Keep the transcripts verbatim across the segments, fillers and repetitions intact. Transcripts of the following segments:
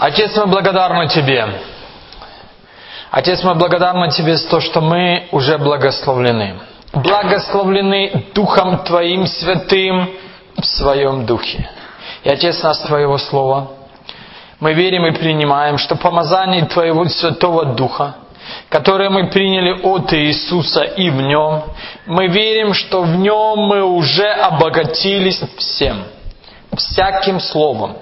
Отец, мы благодарны Тебе. Отец, мы благодарны Тебе за то, что мы уже благословлены. Благословлены Духом Твоим Святым в Своем Духе. И, Отец, нас Твоего Слова, мы верим и принимаем, что помазание Твоего Святого Духа, которое мы приняли от Иисуса и в Нем, мы верим, что в Нем мы уже обогатились всем, всяким словом,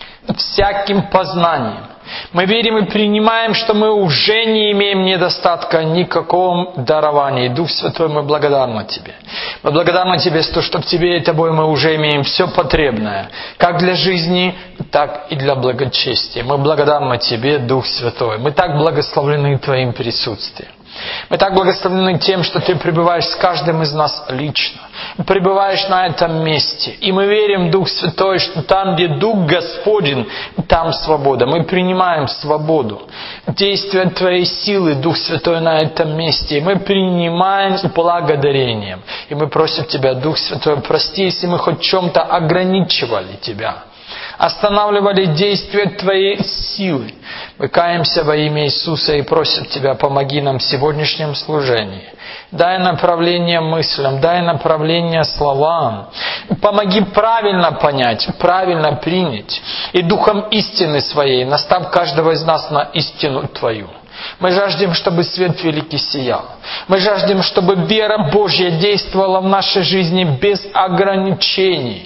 всяким познанием. Мы верим и принимаем, что мы уже не имеем недостатка никакого дарования. И Дух Святой, мы благодарны Тебе. Мы благодарны Тебе за то, что в Тебе и Тобой мы уже имеем все потребное, как для жизни, так и для благочестия. Мы благодарны Тебе, Дух Святой. Мы так благословлены Твоим присутствием. Мы так благословлены тем, что Ты пребываешь с каждым из нас лично. Пребываешь на этом месте. И мы верим, Дух Святой, что там, где Дух Господень, там свобода. Мы принимаем свободу. Действие Твоей силы, Дух Святой, на этом месте. И мы принимаем с благодарением. И мы просим Тебя, Дух Святой, прости, если мы хоть в чем-то ограничивали Тебя. Останавливали действие Твоей силы. Мы каемся во имя Иисуса и просим Тебя, помоги нам в сегодняшнем служении. Дай направление мыслям, дай направление словам. Помоги правильно понять, правильно принять. И Духом истины Своей настав каждого из нас на истину Твою. Мы жаждем, чтобы свет великий сиял. Мы жаждем, чтобы вера Божья действовала в нашей жизни без ограничений.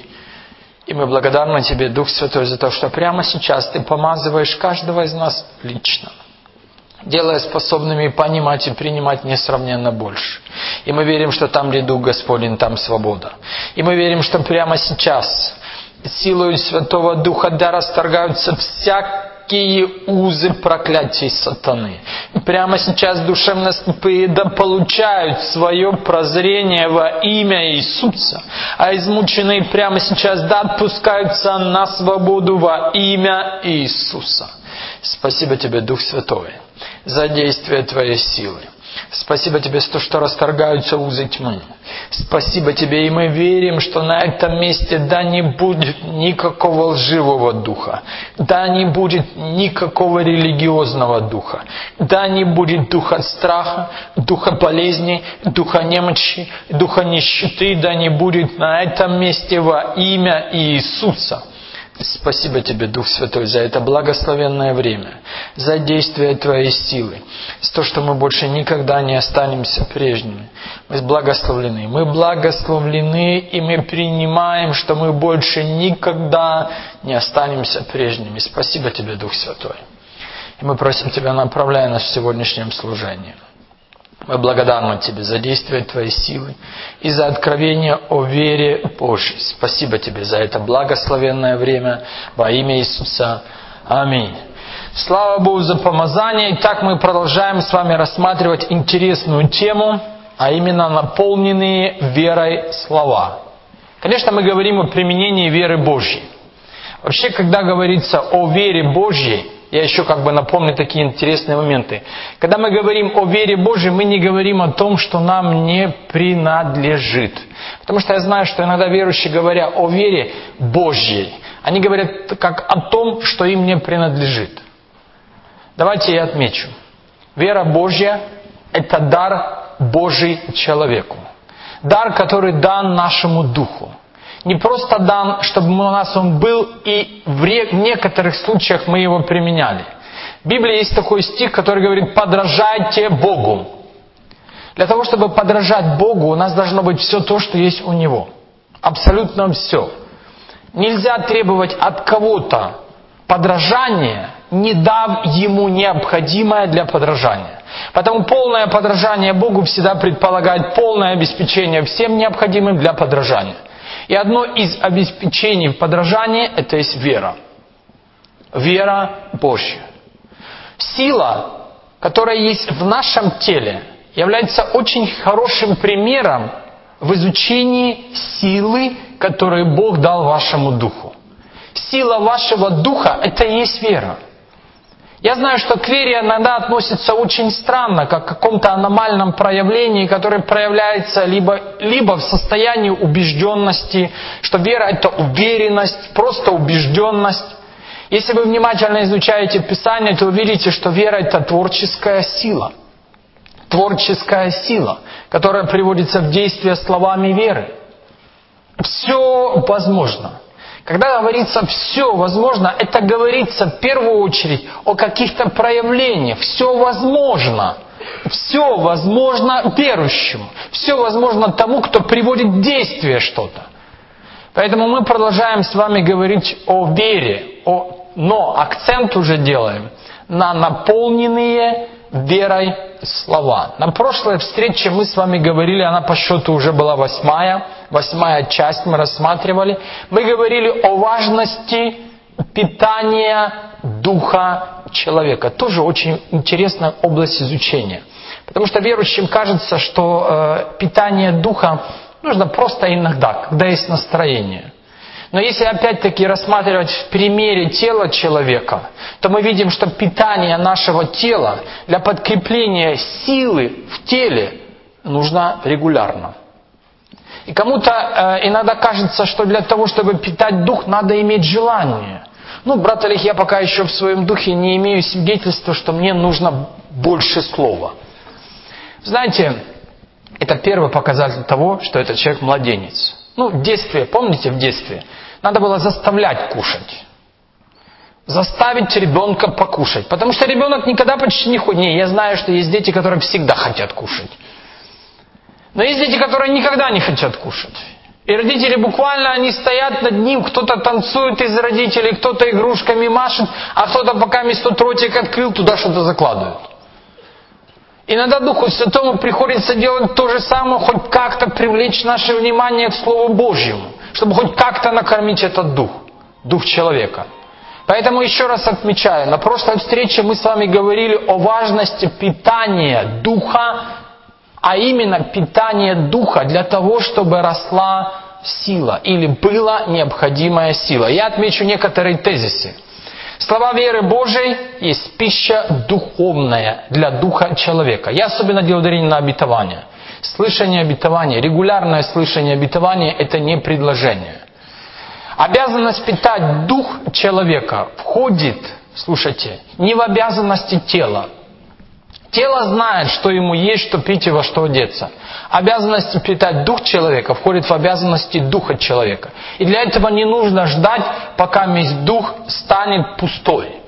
И мы благодарны Тебе, Дух Святой, за то, что прямо сейчас Ты помазываешь каждого из нас лично, делая способными понимать и принимать несравненно больше. И мы верим, что там, где Дух Господень, там свобода. И мы верим, что прямо сейчас силою Святого Духа да расторгаются всякие узы проклятий сатаны. И прямо сейчас душевно слепые да получают свое прозрение во имя Иисуса, а измученные прямо сейчас да отпускаются на свободу во имя Иисуса. Спасибо Тебе, Дух Святой, за действие Твоей силы. Спасибо Тебе за то, что расторгаются узы тьмы. Спасибо Тебе, и мы верим, что на этом месте да не будет никакого лживого духа, да не будет никакого религиозного духа, да не будет духа страха, духа болезни, духа немощи, духа нищеты, да не будет на этом месте во имя Иисуса. Спасибо Тебе, Дух Святой, за это благословенное время, за действие Твоей силы, за то, что мы больше никогда не останемся прежними. Мы благословлены. Мы благословлены, и мы принимаем, что мы больше никогда не останемся прежними. Спасибо Тебе, Дух Святой. И мы просим Тебя, направляй нас в сегодняшнем служении. Мы благодарны Тебе за действие Твоей силы и за откровение о вере Божьей. Спасибо Тебе за это благословенное время во имя Иисуса. Аминь. Слава Богу за помазание. Итак, мы продолжаем с вами рассматривать интересную тему, а именно наполненные верой слова. Конечно, мы говорим о применении веры Божьей. Вообще, когда говорится о вере Божьей, я еще как бы напомню такие интересные моменты. Когда мы говорим о вере Божьей, мы не говорим о том, что нам не принадлежит. Потому что я знаю, что иногда верующие, говоря о вере Божьей, они говорят как о том, что им не принадлежит. Давайте я отмечу. Вера Божья – это дар Божий человеку. Дар, который дан нашему духу. Не просто дан, чтобы у нас он был, и в некоторых случаях мы его применяли. В Библии есть такой стих, который говорит: «Подражайте Богу». Для того, чтобы подражать Богу, у нас должно быть все то, что есть у Него. Абсолютно все. Нельзя требовать от кого-то подражания, не дав ему необходимое для подражания. Поэтому полное подражание Богу всегда предполагает полное обеспечение всем необходимым для подражания. И одно из обеспечений в подражании – это есть вера. Вера Божья. Сила, которая есть в нашем теле, является очень хорошим примером в изучении силы, которую Бог дал вашему духу. Сила вашего духа – это и есть вера. Я знаю, что к вере иногда относится очень странно, как к какому-то аномальном проявлении, которое проявляется либо, либо в состоянии убежденности, что вера – это уверенность, просто убежденность. Если вы внимательно изучаете Писание, то увидите, что вера – это творческая сила. Творческая сила, которая приводится в действие словами веры. Все возможно. Когда говорится «все возможно», это говорится в первую очередь о каких-то проявлениях. Все возможно. Все возможно верующему. Все возможно тому, кто приводит в действие что-то. Поэтому мы продолжаем с вами говорить о вере, о... но акцент уже делаем на наполненные верой слова. На прошлой встрече мы с вами говорили, она по счету уже была восьмая, восьмая часть мы рассматривали. Мы говорили о важности питания духа человека. Тоже очень интересная область изучения. Потому что верующим кажется, что э, питание духа нужно просто иногда, когда есть настроение. Но если опять-таки рассматривать в примере тела человека, то мы видим, что питание нашего тела для подкрепления силы в теле нужно регулярно. И кому-то э, иногда кажется, что для того, чтобы питать дух, надо иметь желание. Ну, брат Олег, я пока еще в своем духе не имею свидетельства, что мне нужно больше слова. Знаете, это первый показатель того, что этот человек младенец. Ну, в детстве, помните, в детстве, надо было заставлять кушать. Заставить ребенка покушать. Потому что ребенок никогда почти не ходит. Не, я знаю, что есть дети, которые всегда хотят кушать. Но есть дети, которые никогда не хотят кушать. И родители буквально, они стоят над ним, кто-то танцует из родителей, кто-то игрушками машет, а кто-то пока вместо ротик открыл, туда что-то закладывает. Иногда Духу Святому приходится делать то же самое, хоть как-то привлечь наше внимание к Слову Божьему, чтобы хоть как-то накормить этот дух, дух человека. Поэтому еще раз отмечаю, на прошлой встрече мы с вами говорили о важности питания духа, а именно питания духа для того, чтобы росла сила или была необходимая сила. Я отмечу некоторые тезисы. Слова веры Божией есть пища духовная для духа человека. Я особенно делаю ударение на обетование. Слышание обетования, регулярное слышание обетования – это не предложение. Обязанность питать дух человека входит, слушайте, не в обязанности тела. Тело знает, что ему есть, что пить и во что одеться. Обязанность питать дух человека входит в обязанности духа человека. И для этого не нужно ждать, пока весь дух станет пустой.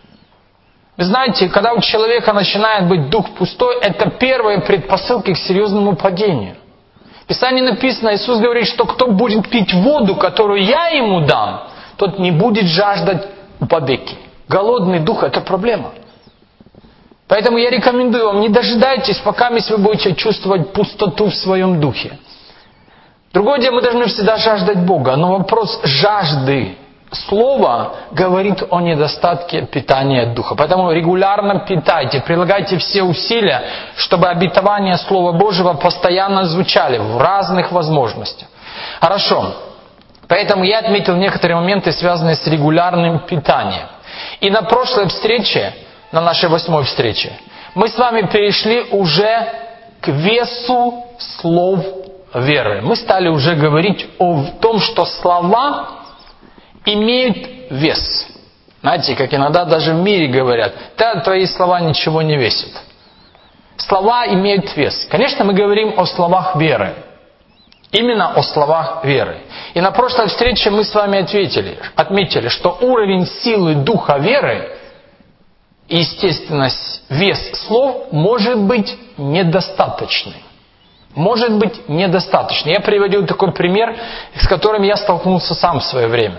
Вы знаете, когда у человека начинает быть дух пустой, это первые предпосылки к серьезному падению. В Писании написано, Иисус говорит, что кто будет пить воду, которую я ему дам, тот не будет жаждать вовеки. Голодный дух – это проблема. Поэтому я рекомендую вам, не дожидайтесь, пока вы будете чувствовать пустоту в своем духе. Другое дело, мы должны всегда жаждать Бога, но вопрос жажды слова говорит о недостатке питания духа. Поэтому регулярно питайте, прилагайте все усилия, чтобы обетования Слова Божьего постоянно звучали в разных возможностях. Хорошо. Поэтому я отметил некоторые моменты, связанные с регулярным питанием. И на прошлой встрече, на нашей восьмой встрече, мы с вами перешли уже к весу слов веры. Мы стали уже говорить о том, что слова имеют вес. Знаете, как иногда даже в мире говорят, да, твои слова ничего не весят. Слова имеют вес. Конечно, мы говорим о словах веры. Именно о словах веры. И на прошлой встрече мы с вами ответили, отметили, что уровень силы духа веры и, естественно, вес слов может быть недостаточным. Может быть недостаточным. Я приводил такой пример, с которым я столкнулся сам в свое время.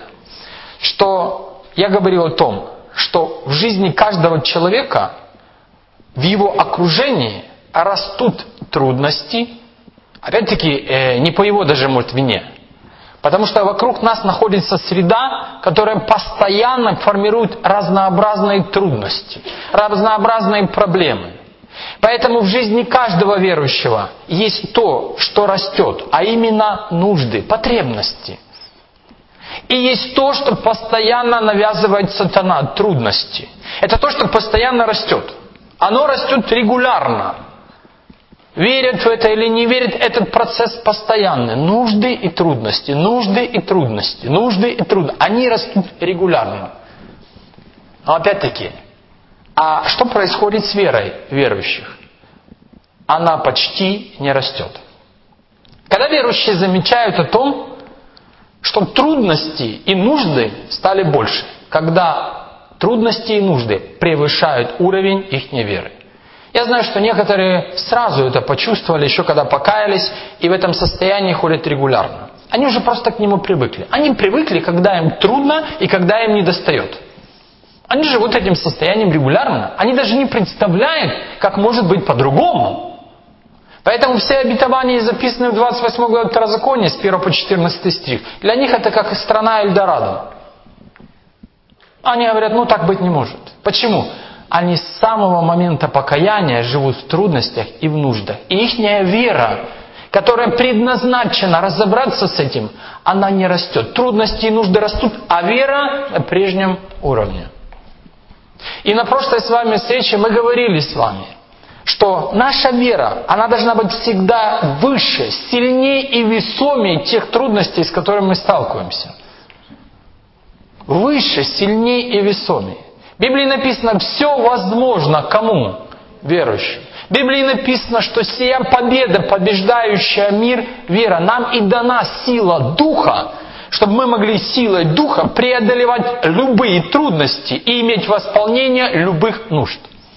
Что я говорил о том, что в жизни каждого человека, в его окружении растут трудности, опять-таки, не по его даже, может, вине. Потому что вокруг нас находится среда, которая постоянно формирует разнообразные трудности, разнообразные проблемы. Поэтому в жизни каждого верующего есть то, что растет, а именно нужды, потребности. И есть то, что постоянно навязывает сатана, трудности. Это то, что постоянно растет. Оно растет регулярно. Верят в это или не верят, этот процесс постоянный. Нужды и трудности, нужды и трудности, нужды и трудности. Они растут регулярно. Но опять-таки, а что происходит с верой верующих? Она почти не растет. Когда верующие замечают о том, что трудности и нужды стали больше, когда трудности и нужды превышают уровень их веры. Я знаю, что некоторые сразу это почувствовали, еще когда покаялись, и в этом состоянии ходят регулярно. Они уже просто к нему привыкли. Они привыкли, когда им трудно и когда им недостает. Они живут этим состоянием регулярно. Они даже не представляют, как может быть по-другому. Поэтому все обетования, записанные в двадцать восьмой главе Второзакония, с первого по четырнадцатый стих, для них это как страна Эльдорадо. Они говорят, ну так быть не может. Почему? Они с самого момента покаяния живут в трудностях и в нуждах. И ихняя вера, которая предназначена разобраться с этим, она не растет. Трудности и нужды растут, а вера на прежнем уровне. И на прошлой с вами встрече мы говорили с вами, что наша вера, она должна быть всегда выше, сильнее и весомее тех трудностей, с которыми мы сталкиваемся. Выше, сильнее и весомее. В Библии написано, все возможно кому? Верующим. В Библии написано, что сия победа, побеждающая мир, вера, нам и дана сила Духа, чтобы мы могли силой Духа преодолевать любые трудности и иметь восполнение любых нужд.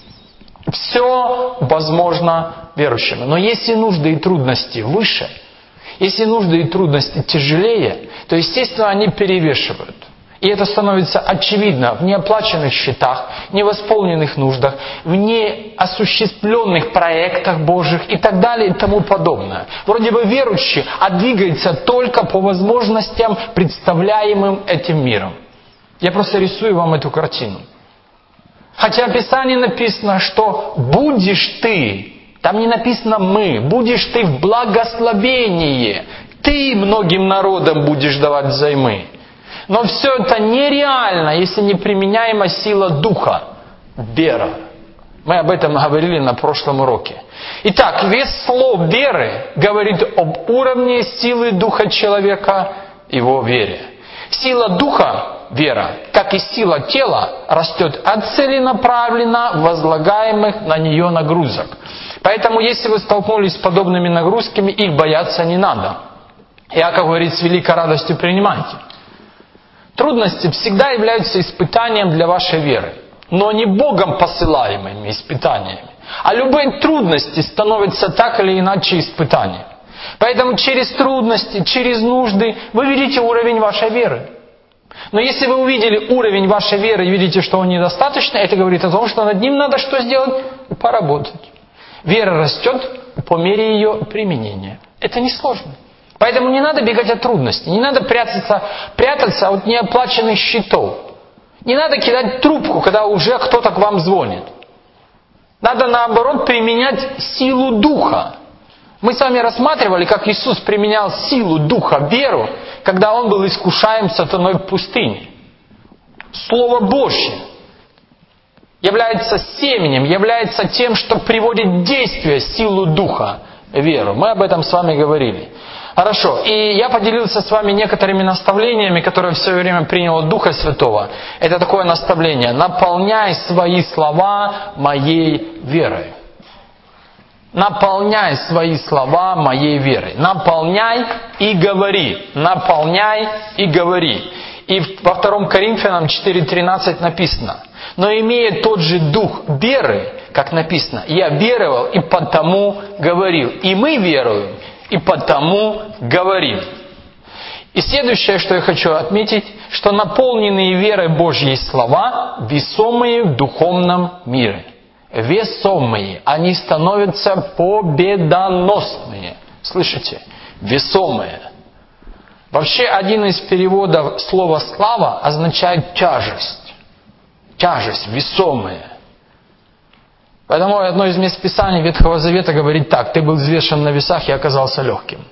Все возможно верующим. Но если нужды и трудности выше, если нужды и трудности тяжелее, то, естественно, они перевешивают. И это становится очевидно в неоплаченных счетах, невосполненных нуждах, в неосуществленных проектах Божьих и так далее и тому подобное. Вроде бы верующий, а двигается только по возможностям, представляемым этим миром. Я просто рисую вам эту картину. Хотя в Писании написано, что будешь ты, там не написано мы, будешь ты в благословении, ты многим народам будешь давать взаймы. Но все это нереально, если не применяема сила Духа, вера. Мы об этом говорили на прошлом уроке. Итак, весь слов веры говорит об уровне силы Духа человека, его вере. Сила Духа, вера, как и сила тела, растет от целенаправленно возлагаемых на нее нагрузок. Поэтому, если вы столкнулись с подобными нагрузками, их бояться не надо. Иаков говорит, с великой радостью принимайте. Трудности всегда являются испытанием для вашей веры, но не Богом посылаемыми испытаниями. А любые трудности становятся так или иначе испытанием. Поэтому через трудности, через нужды вы видите уровень вашей веры. Но если вы увидели уровень вашей веры и видите, что он недостаточный, это говорит о том, что над ним надо что сделать? Поработать. Вера растет по мере ее применения. Это несложно. Поэтому не надо бегать от трудностей, не надо прятаться, прятаться от неоплаченных счетов. Не надо кидать трубку, когда уже кто-то к вам звонит. Надо, наоборот, применять силу Духа. Мы с вами рассматривали, как Иисус применял силу Духа, веру, когда Он был искушаем сатаной в пустыне. Слово Божье является семенем, является тем, что приводит в действие силу Духа, веру. Мы об этом с вами говорили. Хорошо, и я поделился с вами некоторыми наставлениями, которые в свое время принял от Духа Святого. Это такое наставление: наполняй свои слова моей верой. Наполняй свои слова моей верой. Наполняй и говори. Наполняй и говори. И во втором Коринфянам четыре тринадцать написано: но имея тот же дух веры, как написано, я веровал и потому говорил. И мы веруем и потому говорим. И следующее, что я хочу отметить, что наполненные верой Божьей слова весомые в духовном мире. Весомые. Они становятся победоносные. Слышите? Весомые. Вообще, один из переводов слова «слава» означает тяжесть. Тяжесть, весомая. Поэтому одно из мест Писания Ветхого Завета говорит так: ты был взвешен на весах и оказался легким.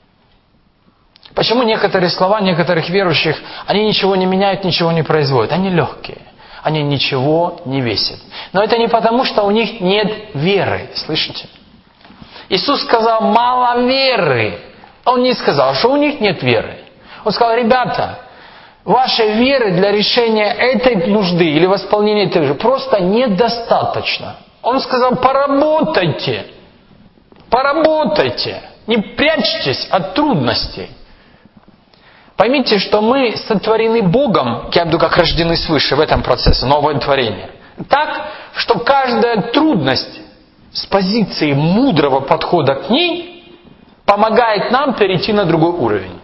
Почему некоторые слова некоторых верующих, они ничего не меняют, ничего не производят? Они легкие. Они ничего не весят. Но это не потому, что у них нет веры. Слышите? Иисус сказал: мало веры. Он не сказал, что у них нет веры. Он сказал: ребята, вашей веры для решения этой нужды или восполнения этой же просто недостаточно. Он сказал, поработайте, поработайте, не прячьтесь от трудностей. Поймите, что мы сотворены Богом, я буду как рождены свыше в этом процессе, новое творение. Так, что каждая трудность с позиции мудрого подхода к ней помогает нам перейти на другой уровень.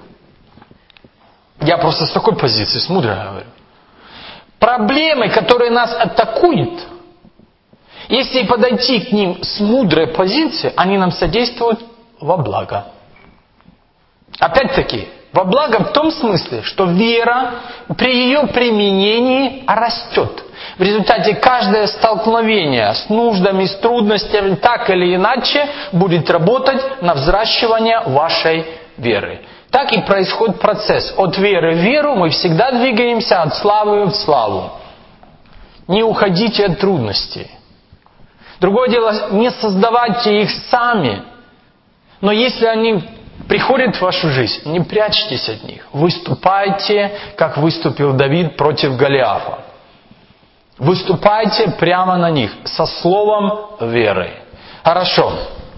Я просто с такой позиции, с мудрой говорю. Проблемы, которые нас атакуют, если подойти к ним с мудрой позиции, они нам содействуют во благо. Опять-таки, во благо в том смысле, что вера при ее применении растет. В результате каждое столкновение с нуждами, с трудностями, так или иначе, будет работать на взращивание вашей веры. Так и происходит процесс. От веры в веру мы всегда двигаемся от славы в славу. Не уходите от трудностей. Другое дело, не создавайте их сами. Но если они приходят в вашу жизнь, не прячьтесь от них. Выступайте, как выступил Давид против Голиафа. Выступайте прямо на них, со словом веры. Хорошо.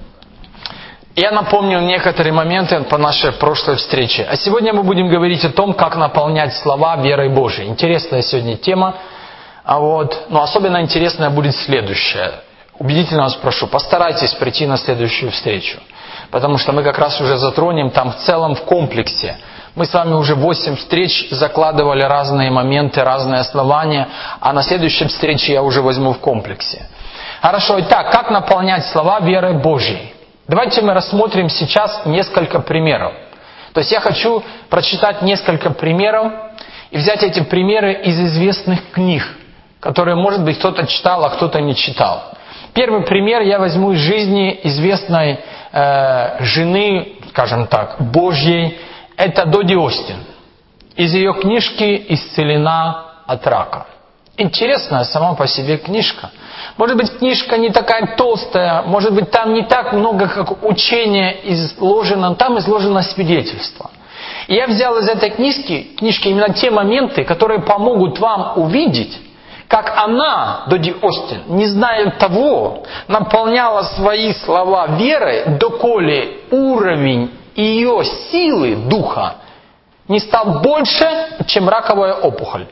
Я напомню некоторые моменты по нашей прошлой встрече. А сегодня мы будем говорить о том, как наполнять слова верой Божией. Интересная сегодня тема. А вот, но особенно интересная будет следующая. Убедительно вас прошу, постарайтесь прийти на следующую встречу. Потому что мы как раз уже затронем там в целом в комплексе. Мы с вами уже восемь встреч закладывали разные моменты, разные основания. А на следующей встрече я уже возьму в комплексе. Хорошо, итак, как наполнять слова верой Божьей? Давайте мы рассмотрим сейчас несколько примеров. То есть я хочу прочитать несколько примеров и взять эти примеры из известных книг, которые, может быть, кто-то читал, а кто-то не читал. Первый пример я возьму из жизни известной э, жены, скажем так, Божьей. Это Доди Остин. Из ее книжки «Исцелена от рака». Интересная сама по себе книжка. Может быть, книжка не такая толстая, может быть, там не так много, как учение изложено, там изложено свидетельство. И я взял из этой книжки, книжки именно те моменты, которые помогут вам увидеть, как она, Доди Остин, не зная того, наполняла свои слова верой, доколе уровень ее силы духа не стал больше, чем раковая опухоль.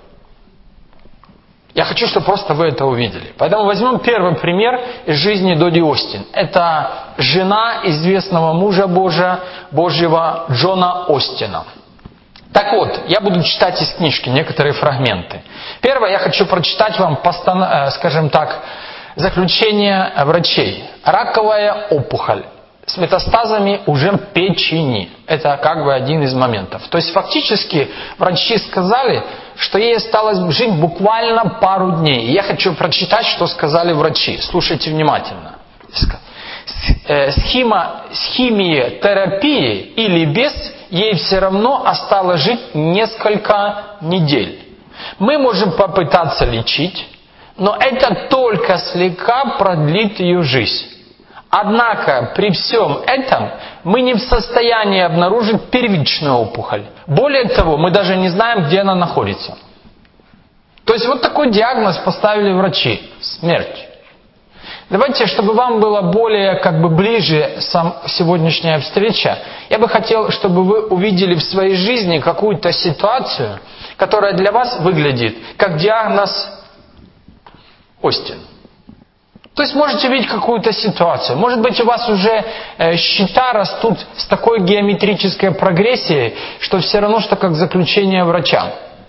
Я хочу, чтобы просто вы это увидели. Поэтому возьмем первый пример из жизни Доди Остин. Это жена известного мужа Божия, Божьего Джона Остина. Так вот, я буду читать из книжки некоторые фрагменты. Первое, я хочу прочитать вам, скажем так, заключение врачей. Раковая опухоль с метастазами уже в печени. Это как бы один из моментов. То есть фактически врачи сказали, что ей осталось жить буквально пару дней. И я хочу прочитать, что сказали врачи. Слушайте внимательно. С, химо, с химиотерапией или без, ей все равно осталось жить несколько недель. Мы можем попытаться лечить, но это только слегка продлит ее жизнь. Однако при всем этом мы не в состоянии обнаружить первичную опухоль. Более того, мы даже не знаем, где она находится. То есть вот такой диагноз поставили врачи. Смерть. Давайте, чтобы вам было более как бы ближе сам сегодняшняя встреча, я бы хотел, чтобы вы увидели в своей жизни какую-то ситуацию, которая для вас выглядит как диагноз Остин. То есть можете видеть какую-то ситуацию. Может быть, у вас уже э, счета растут с такой геометрической прогрессией, что все равно, что как заключение врача.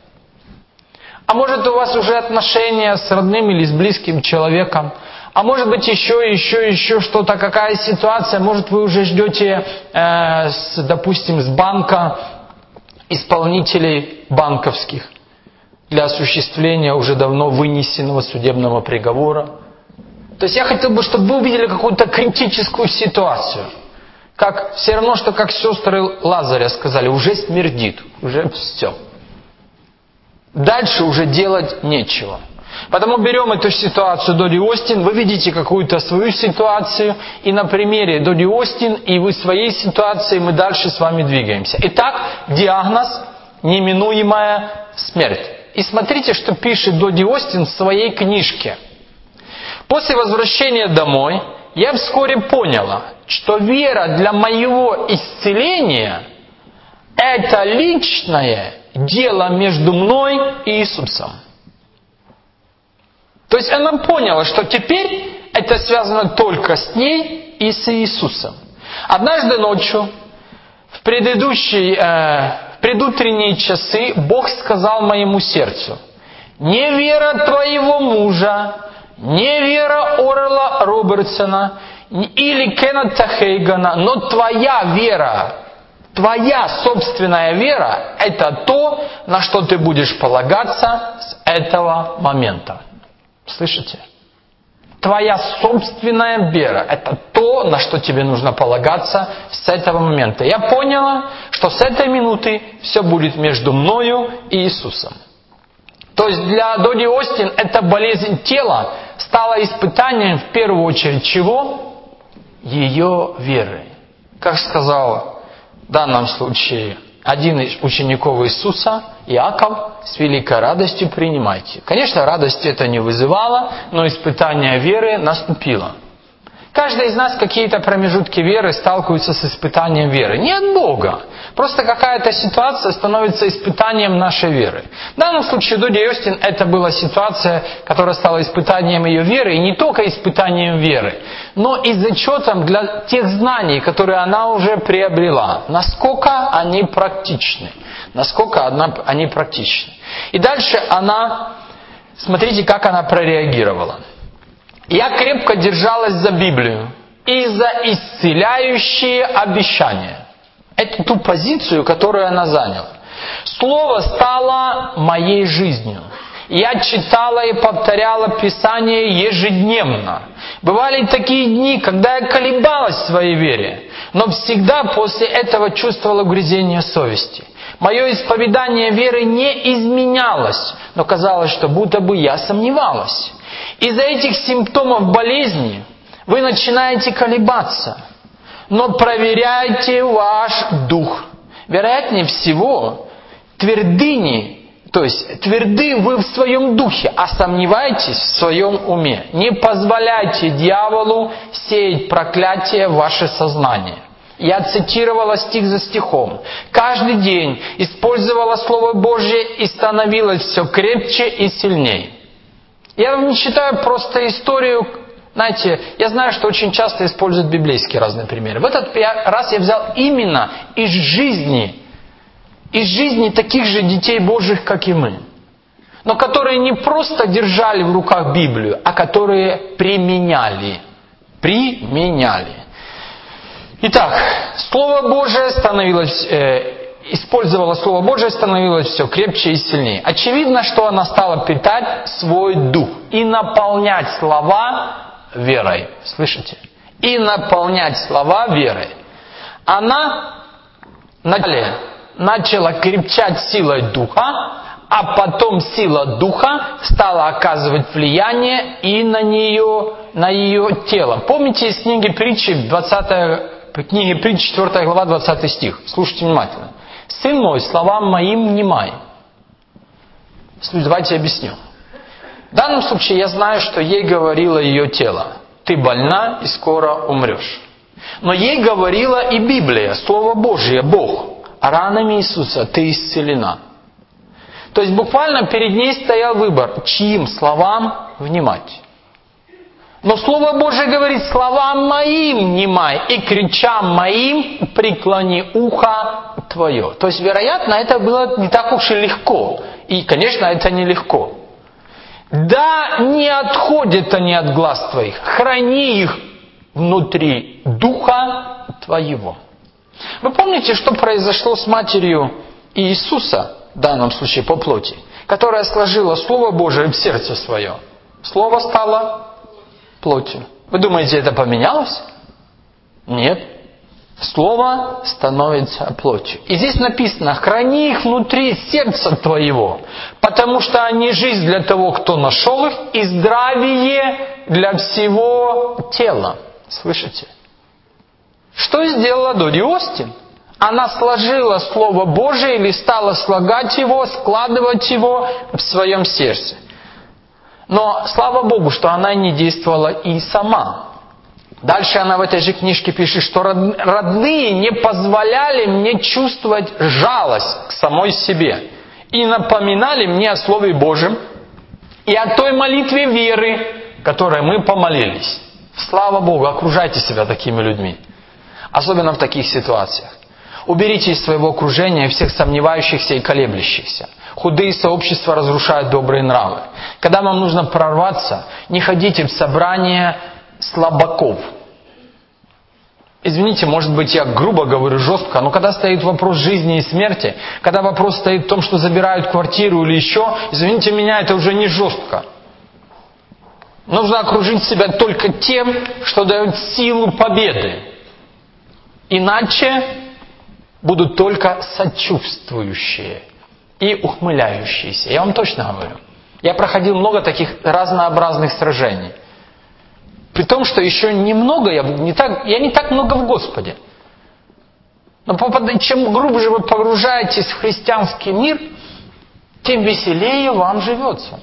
А может, у вас уже отношения с родным или с близким человеком. А может быть, еще, еще, еще что-то, какая ситуация. Может, вы уже ждете, э, с, допустим, с банка исполнителей банковских для осуществления уже давно вынесенного судебного приговора. То есть я хотел бы, чтобы вы увидели какую-то критическую ситуацию. Как, все равно, что как сестры Лазаря сказали, уже смердит, уже все. Дальше уже делать нечего. Поэтому берем эту ситуацию Доди Остин, вы видите какую-то свою ситуацию, и на примере Доди Остин и вы своей ситуации мы дальше с вами двигаемся. Итак, диагноз неминуемая смерть. И смотрите, что пишет Доди Остин в своей книжке. После возвращения домой я вскоре поняла, что вера для моего исцеления – это личное дело между мной и Иисусом. То есть она поняла, что теперь это связано только с ней и с Иисусом. Однажды ночью, в предыдущие, э, в предутренние часы, Бог сказал моему сердцу: «Не вера твоего мужа, не вера Орла Робертсона или Кеннета Хейгана, но твоя вера, твоя собственная вера – это то, на что ты будешь полагаться с этого момента». Слышите? Твоя собственная вера – это то, на что тебе нужно полагаться с этого момента. Я поняла, что с этой минуты все будет между мною и Иисусом. То есть для Доди Остин эта болезнь тела стала испытанием в первую очередь чего? Ее веры. Как сказал в данном случае один из учеников Иисуса, Иаков, с великой радостью принимайте. Конечно, радости это не вызывало, но испытание веры наступило. Каждый из нас в какие-то промежутки веры сталкивается с испытанием веры. Не от Бога. Просто какая-то ситуация становится испытанием нашей веры. В данном случае Доди Остин это была ситуация, которая стала испытанием ее веры. И не только испытанием веры, но и зачетом для тех знаний, которые она уже приобрела. Насколько они практичны. Насколько они практичны. И дальше она, смотрите, как она прореагировала. Я крепко держалась за Библию и за исцеляющие обещания. Это ту позицию, которую она заняла. Слово стало моей жизнью. Я читала и повторяла Писание ежедневно. Бывали такие дни, когда я колебалась в своей вере, но всегда после этого чувствовала угрызение совести. Мое исповедание веры не изменялось, но казалось, что будто бы я сомневалась. Из-за этих симптомов болезни вы начинаете колебаться. Но проверяйте ваш дух. Вероятнее всего, твердыни, то есть тверды вы в своем духе, а сомневаетесь в своем уме. Не позволяйте дьяволу сеять проклятие в ваше сознание. Я цитировала стих за стихом. Каждый день использовала Слово Божье и становилась все крепче и сильнее. Я вам не читаю просто историю, знаете, я знаю, что очень часто используют библейские разные примеры. В этот раз я взял именно из жизни, из жизни таких же детей Божьих, как и мы. Но которые не просто держали в руках Библию, а которые применяли. Применяли. Итак, Слово Божие становилось... Э, использовала Слово Божие, становилось все крепче и сильнее. Очевидно, что она стала питать свой дух и наполнять слова верой. Слышите? И наполнять слова верой. Она начала крепчать силой духа, а потом сила духа стала оказывать влияние и на нее, на ее тело. Помните из книги Притчи, двадцатой, книги Притчи, четвёртая глава, двадцатый стих? Слушайте внимательно. «Сын мой, словам моим внимай». Давайте объясню. В данном случае я знаю, что ей говорило ее тело. Ты больна и скоро умрешь. Но ей говорила и Библия, Слово Божье, Бог. Ранами Иисуса ты исцелена. То есть буквально перед ней стоял выбор, чьим словам внимать. Но Слово Божие говорит: словам моим внимай, и кричам моим преклони ухо твое. То есть, вероятно, это было не так уж и легко. И, конечно, это нелегко. Да не отходят они от глаз твоих, храни их внутри духа твоего. Вы помните, что произошло с матерью Иисуса, в данном случае по плоти, которая сложила Слово Божие в сердце свое? Слово стало плотью. Вы думаете, это поменялось? Нет. Слово становится плотью. И здесь написано: храни их внутри сердца твоего, потому что они жизнь для того, кто нашел их, и здравие для всего тела. Слышите? Что сделала Доди Остин? Она сложила Слово Божие или стала слагать его, складывать его в своем сердце. Но слава Богу, что она не действовала и сама. Дальше она в этой же книжке пишет, что родные не позволяли мне чувствовать жалость к самой себе и напоминали мне о Слове Божьем и о той молитве веры, которой мы помолились. Слава Богу, окружайте себя такими людьми. Особенно в таких ситуациях. Уберите из своего окружения всех сомневающихся и колеблющихся. Худые сообщества разрушают добрые нравы. Когда вам нужно прорваться, не ходите в собрания слабаков. Извините, может быть, я грубо говорю, жестко, но когда стоит вопрос жизни и смерти, когда вопрос стоит в том, что забирают квартиру или еще, извините меня, это уже не жестко. Нужно окружить себя только тем, что дает силу победы. Иначе будут только сочувствующие и ухмыляющиеся. Я вам точно говорю. Я проходил много таких разнообразных сражений. При том, что еще немного, я не так, я не так много в Господе. Но чем глубже вы погружаетесь в христианский мир, тем веселее вам живется.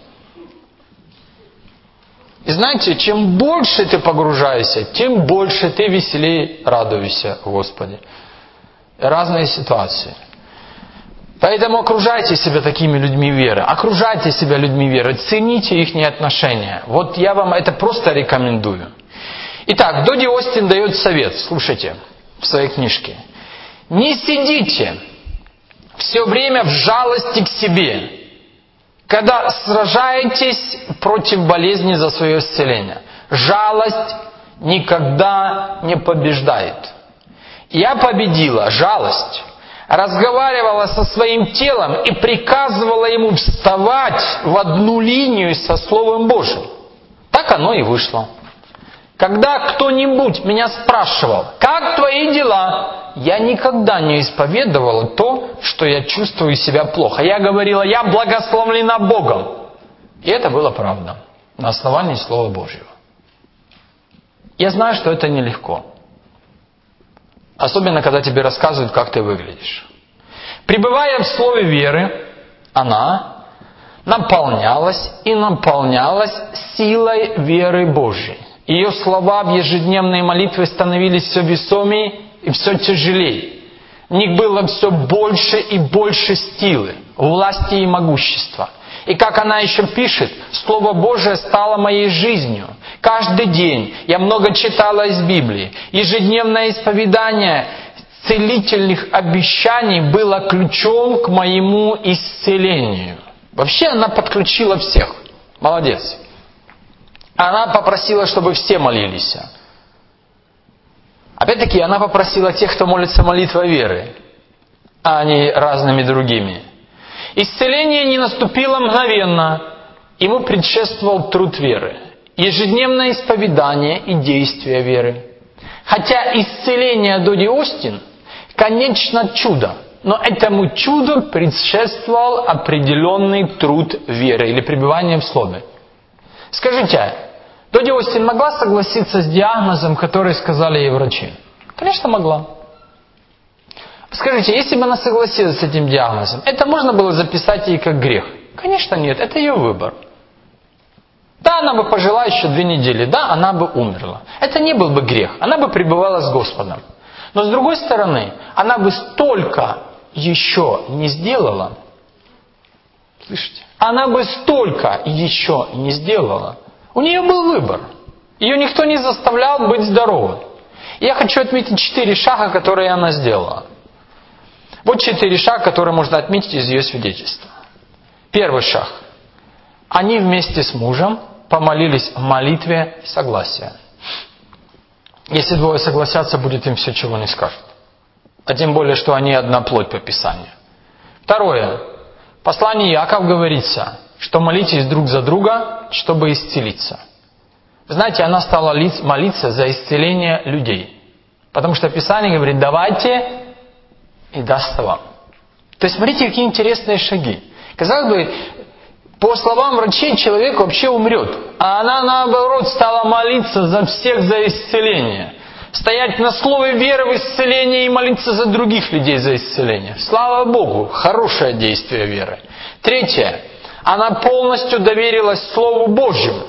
И знаете, чем больше ты погружаешься, тем больше ты веселее радуешься в Господе. Разные ситуации. Поэтому окружайте себя такими людьми веры. Окружайте себя людьми веры. Цените их отношения. Вот я вам это просто рекомендую. Итак, Доди Остин дает совет. Слушайте, в своей книжке. Не сидите все время в жалости к себе, когда сражаетесь против болезни за свое исцеление. Жалость никогда не побеждает. Я победила жалость, разговаривала со своим телом и приказывала ему вставать в одну линию со Словом Божьим. Так оно и вышло. Когда кто-нибудь меня спрашивал, как твои дела, я никогда не исповедовала то, что я чувствую себя плохо. Я говорила, я благословлена Богом. И это было правда, на основании Слова Божьего. Я знаю, что это нелегко. Особенно, когда тебе рассказывают, как ты выглядишь. Пребывая в слове веры, она наполнялась и наполнялась силой веры Божьей. Ее слова в ежедневной молитве становились все весомее и все тяжелее. В них было все больше и больше силы, власти и могущества. И как она еще пишет, Слово Божие стало моей жизнью. Каждый день я много читала из Библии. Ежедневное исповедание целительных обещаний было ключом к моему исцелению. Вообще она подключила всех. Молодец. Она попросила, чтобы все молились. Опять-таки, она попросила тех, кто молится молитвой веры, а не разными другими. Исцеление не наступило мгновенно. Ему предшествовал труд веры. Ежедневное исповедание и действие веры. Хотя исцеление Доди Остин, конечно, чудо. Но этому чуду предшествовал определенный труд веры или пребывание в Слове. Скажите, Доди Остин могла согласиться с диагнозом, который сказали ей врачи? Конечно, могла. Скажите, если бы она согласилась с этим диагнозом, это можно было записать ей как грех? Конечно, нет, это ее выбор. Да, она бы пожила еще две недели, да, она бы умерла. Это не был бы грех, она бы пребывала с Господом. Но с другой стороны, она бы столько еще не сделала, слышите? Она бы столько еще не сделала. У нее был выбор. Ее никто не заставлял быть здоровой. И я хочу отметить четыре шага, которые она сделала. Вот четыре шага, которые можно отметить из ее свидетельства. Первый шаг. Они вместе с мужем помолились в молитве согласия. Если двое согласятся, будет им все, чего не скажут. А тем более, что они одна плоть по Писанию. Второе. В послании Иаков говорится, что молитесь друг за друга, чтобы исцелиться. Знаете, она стала молиться за исцеление людей. Потому что Писание говорит, давайте и дастся вам. То есть, смотрите, какие интересные шаги. Казалось бы, по словам врачей, человек вообще умрет. А она, наоборот, стала молиться за всех за исцеление. Стоять на слове веры в исцеление и молиться за других людей за исцеление. Слава Богу, хорошее действие веры. Третье. Она полностью доверилась Слову Божьему.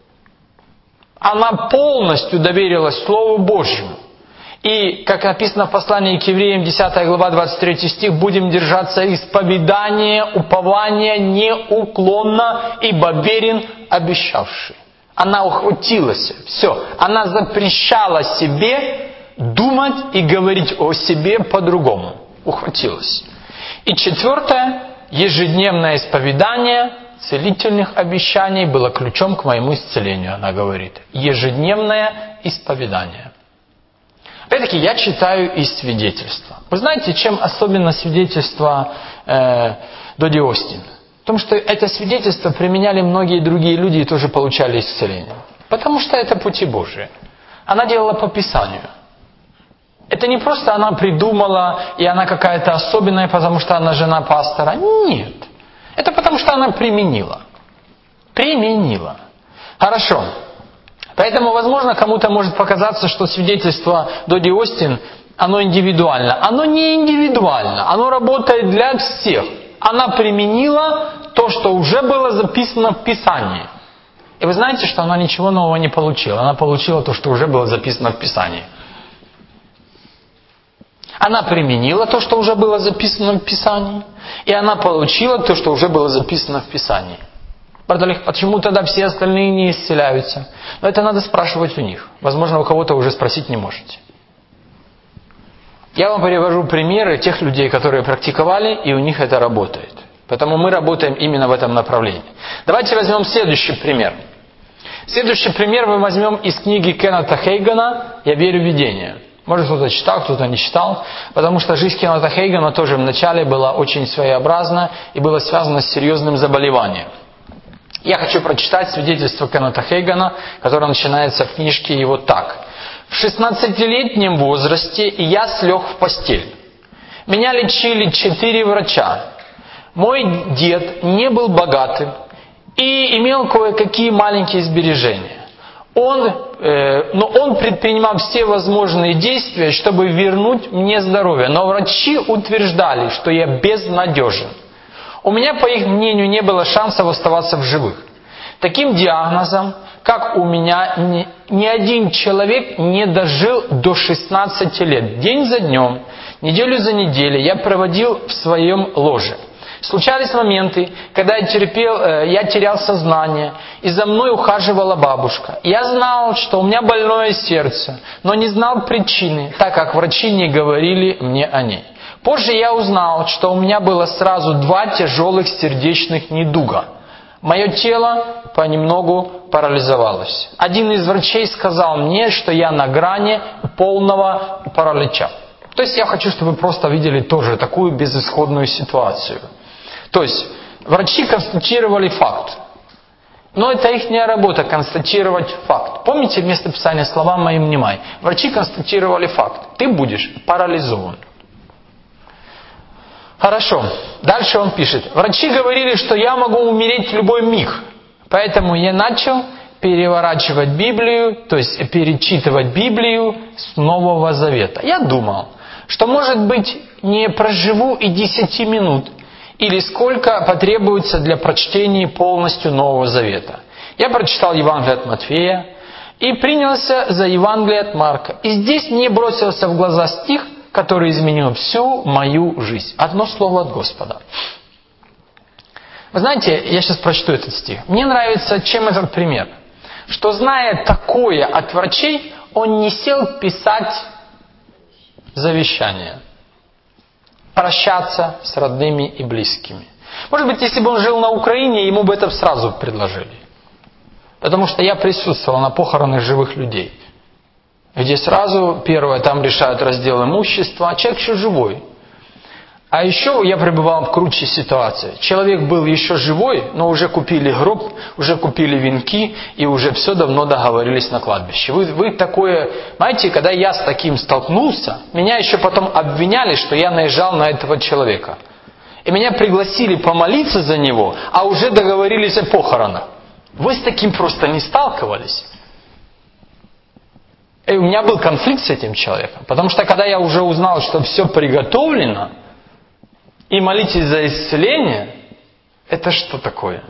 Она полностью доверилась Слову Божьему. И, как написано в послании к евреям, десятая глава, двадцать третий стих, будем держаться исповедания, упования неуклонно, ибо верен обещавший. Она ухватилась. Все. Она запрещала себе думать и говорить о себе по-другому. Ухватилась. И четвертое. Ежедневное исповедание целительных обещаний было ключом к моему исцелению, она говорит. Ежедневное исповедание. Опять-таки, я читаю из свидетельства. Вы знаете, чем особенно свидетельство э, Доди Остин? В том, что это свидетельство применяли многие другие люди и тоже получали исцеление. Потому что это пути Божии. Она делала по Писанию. Это не просто она придумала, и она какая-то особенная, потому что она жена пастора. Нет. Это потому что она применила. Применила. Хорошо. Поэтому, возможно, кому-то может показаться, что свидетельство Доди Остин, оно индивидуально. Оно не индивидуально. Оно работает для всех. Она применила то, что уже было записано в Писании. И вы знаете, что она ничего нового не получила. Она получила то, что уже было записано в Писании. Она применила то, что уже было записано в Писании. И она получила то, что уже было записано в Писании. Почему тогда все остальные не исцеляются? Но это надо спрашивать у них. Возможно, у кого-то уже спросить не можете. Я вам привожу примеры тех людей, которые практиковали, и у них это работает. Поэтому мы работаем именно в этом направлении. Давайте возьмем следующий пример. Следующий пример мы возьмем из книги Кеннета Хейгана «Я верю в видение». Может, кто-то читал, кто-то не читал, потому что жизнь Кеннета Хейгана тоже вначале была очень своеобразна и была связана с серьезным заболеванием. Я хочу прочитать свидетельство Кеннета Хейгана, которое начинается в книжке его так. В шестнадцатилетнем возрасте я слег в постель. Меня лечили четыре врача. Мой дед не был богатым и имел кое-какие маленькие сбережения. Он, э, но он предпринимал все возможные действия, чтобы вернуть мне здоровье. Но врачи утверждали, что я безнадежен. У меня, по их мнению, не было шансов оставаться в живых. Таким диагнозом, как у меня, ни, ни один человек не дожил до шестнадцати лет. День за днем, неделю за неделей я проводил в своем ложе. Случались моменты, когда я, терпел, я терял сознание, и за мной ухаживала бабушка. Я знал, что у меня больное сердце, но не знал причины, так как врачи не говорили мне о ней. Позже я узнал, что у меня было сразу два тяжелых сердечных недуга. Мое тело понемногу парализовалось. Один из врачей сказал мне, что я на грани полного паралича. То есть я хочу, чтобы вы просто видели тоже такую безысходную ситуацию. То есть врачи констатировали факт. Но это их работа констатировать факт. Помните вместо писания слова моим внимай. Врачи констатировали факт. Ты будешь парализован. Хорошо. Дальше он пишет. Врачи говорили, что я могу умереть в любой миг. Поэтому я начал переворачивать Библию, то есть перечитывать Библию с Нового Завета. Я думал, что, может быть, не проживу и десяти минут, или сколько потребуется для прочтения полностью Нового Завета. Я прочитал Евангелие от Матфея и принялся за Евангелие от Марка. И здесь мне бросился в глаза стих, который изменил всю мою жизнь. Одно слово от Господа. Вы знаете, я сейчас прочту этот стих. Мне нравится, чем этот пример. Что, зная такое от врачей, он не сел писать завещание. Прощаться с родными и близкими. Может быть, если бы он жил на Украине, ему бы это сразу предложили. Потому что я присутствовал на похоронах живых людей. Где сразу, первое, там решают раздел имущества, а человек еще живой. А еще я пребывал в круче ситуации. Человек был еще живой, но уже купили гроб, уже купили венки, и уже все давно договорились на кладбище. Вы, вы такое, знаете, когда я с таким столкнулся, меня еще потом обвиняли, что я наезжал на этого человека. И меня пригласили помолиться за него, а уже договорились о похоронах. Вы с таким просто не сталкивались? И у меня был конфликт с этим человеком. Потому что когда я уже узнал, что все приготовлено, и молитесь за исцеление, это что такое?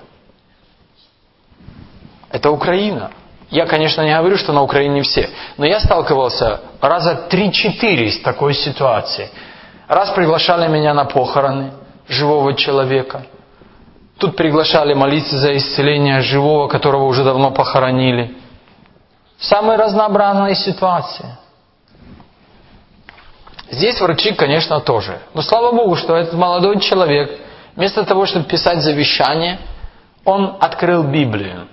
Это Украина. Я, конечно, не говорю, что на Украине все. Но я сталкивался раза три-четыре с такой ситуацией. Раз приглашали меня на похороны живого человека. Тут приглашали молиться за исцеление живого, которого уже давно похоронили. Самые разнообразные ситуации. Здесь врачи, конечно, тоже. Но слава Богу, что этот молодой человек, вместо того, чтобы писать завещание, он открыл Библию.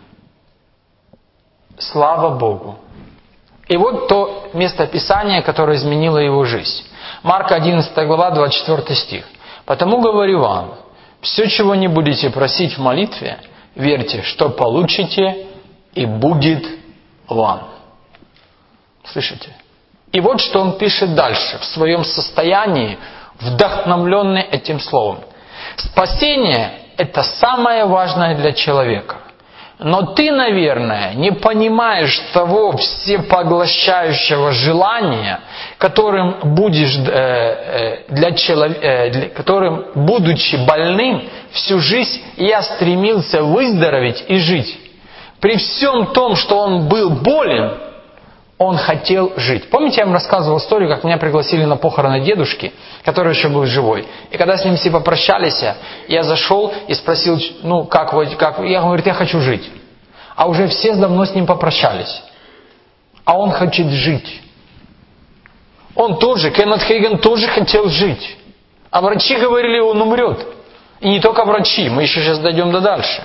Слава Богу. И вот то местописание, которое изменило его жизнь. Марка одиннадцатая глава, двадцать четвёртый стих. «Потому говорю вам, все, чего не будете просить в молитве, верьте, что получите, и будет вам». Слышите? И вот что он пишет дальше, в своем состоянии, вдохновленный этим словом. Спасение – это самое важное для человека. Но ты, наверное, не понимаешь того всепоглощающего желания, которым будешь, э, для челов... э, для... которым, будучи больным, всю жизнь я стремился выздороветь и жить. При всем том, что он был болен, он хотел жить. Помните, я вам рассказывал историю, как меня пригласили на похороны дедушки, который еще был живой. И когда с ним все попрощались, я зашел и спросил, ну, как вы, как вы? Я говорю, я хочу жить. А уже все давно с ним попрощались. А он хочет жить. Он тоже, Кеннет Хейген тоже хотел жить. А врачи говорили, он умрет. И не только врачи, мы еще сейчас дойдем до дальше.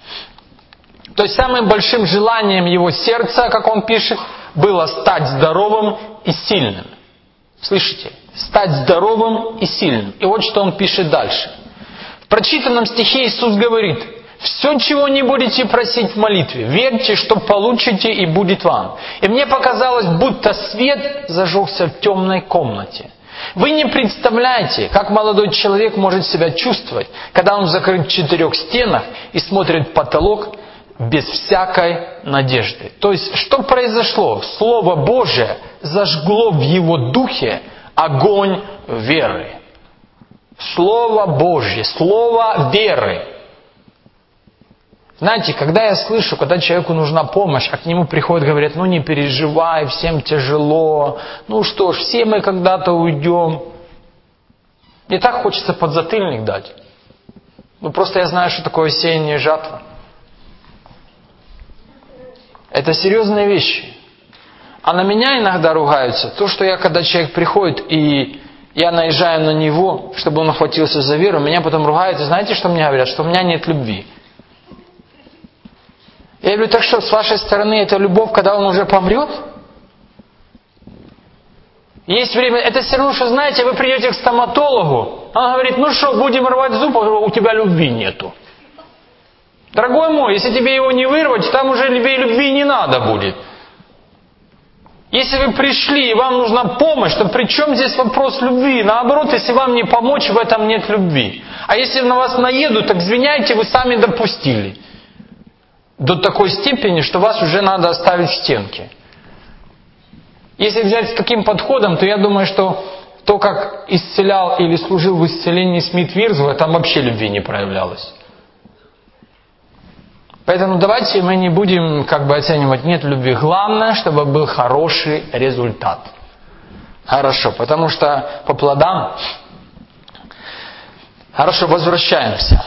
То есть самым большим желанием его сердца, как он пишет, было стать здоровым и сильным. Слышите? Стать здоровым и сильным. И вот что он пишет дальше. В прочитанном стихе Иисус говорит: «Все, чего не будете просить в молитве, верьте, что получите, и будет вам». И мне показалось, будто свет зажегся в темной комнате. Вы не представляете, как молодой человек может себя чувствовать, когда он закрыт в четырех стенах и смотрит в потолок без всякой надежды. То есть, что произошло? Слово Божие зажгло в его духе огонь веры. Слово Божье, слово веры. Знаете, когда я слышу, когда человеку нужна помощь, а к нему приходят, говорят, ну не переживай, всем тяжело, ну что ж, все мы когда-то уйдем. Мне так хочется подзатыльник дать. Ну просто я знаю, что такое сеяние и жатва. Это серьезные вещи. А на меня иногда ругаются. То, что я, когда человек приходит, и я наезжаю на него, чтобы он охватился за веру, меня потом ругают. И знаете, что мне говорят? Что у меня нет любви. Я говорю, так что, с вашей стороны, это любовь, когда он уже помрет? Есть время, это все равно, что, знаете, вы придете к стоматологу, он говорит, ну что, будем рвать зуб, а у тебя любви нету. Дорогой мой, если тебе его не вырвать, там уже тебе любви не надо будет. Если вы пришли и вам нужна помощь, то при чем здесь вопрос любви? Наоборот, если вам не помочь, в этом нет любви. А если на вас наедут, так извиняйте, вы сами допустили. До такой степени, что вас уже надо оставить в стенке. Если взять с таким подходом, то я думаю, что то, как исцелял или служил в исцелении Смит Вирзуэлл, там вообще любви не проявлялось. Поэтому давайте мы не будем как бы оценивать, нет любви. Главное, чтобы был хороший результат. Хорошо, потому что по плодам... Хорошо, возвращаемся.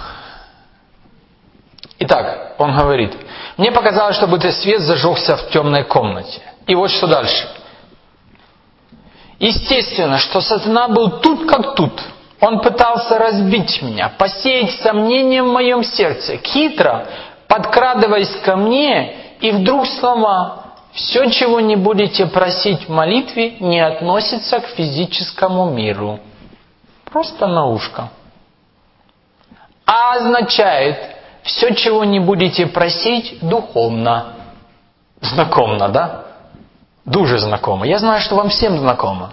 Итак, он говорит, мне показалось, что будто свет зажегся в темной комнате. И вот что дальше. Естественно, что сатана был тут как тут. Он пытался разбить меня, посеять сомнения в моем сердце, хитро подкрадываясь ко мне, и вдруг слова «все, чего не будете просить в молитве, не относится к физическому миру». Просто на ушко. А означает «все, чего не будете просить, духовно». Знакомо, да? Дуже знакомо. Я знаю, что вам всем знакомо.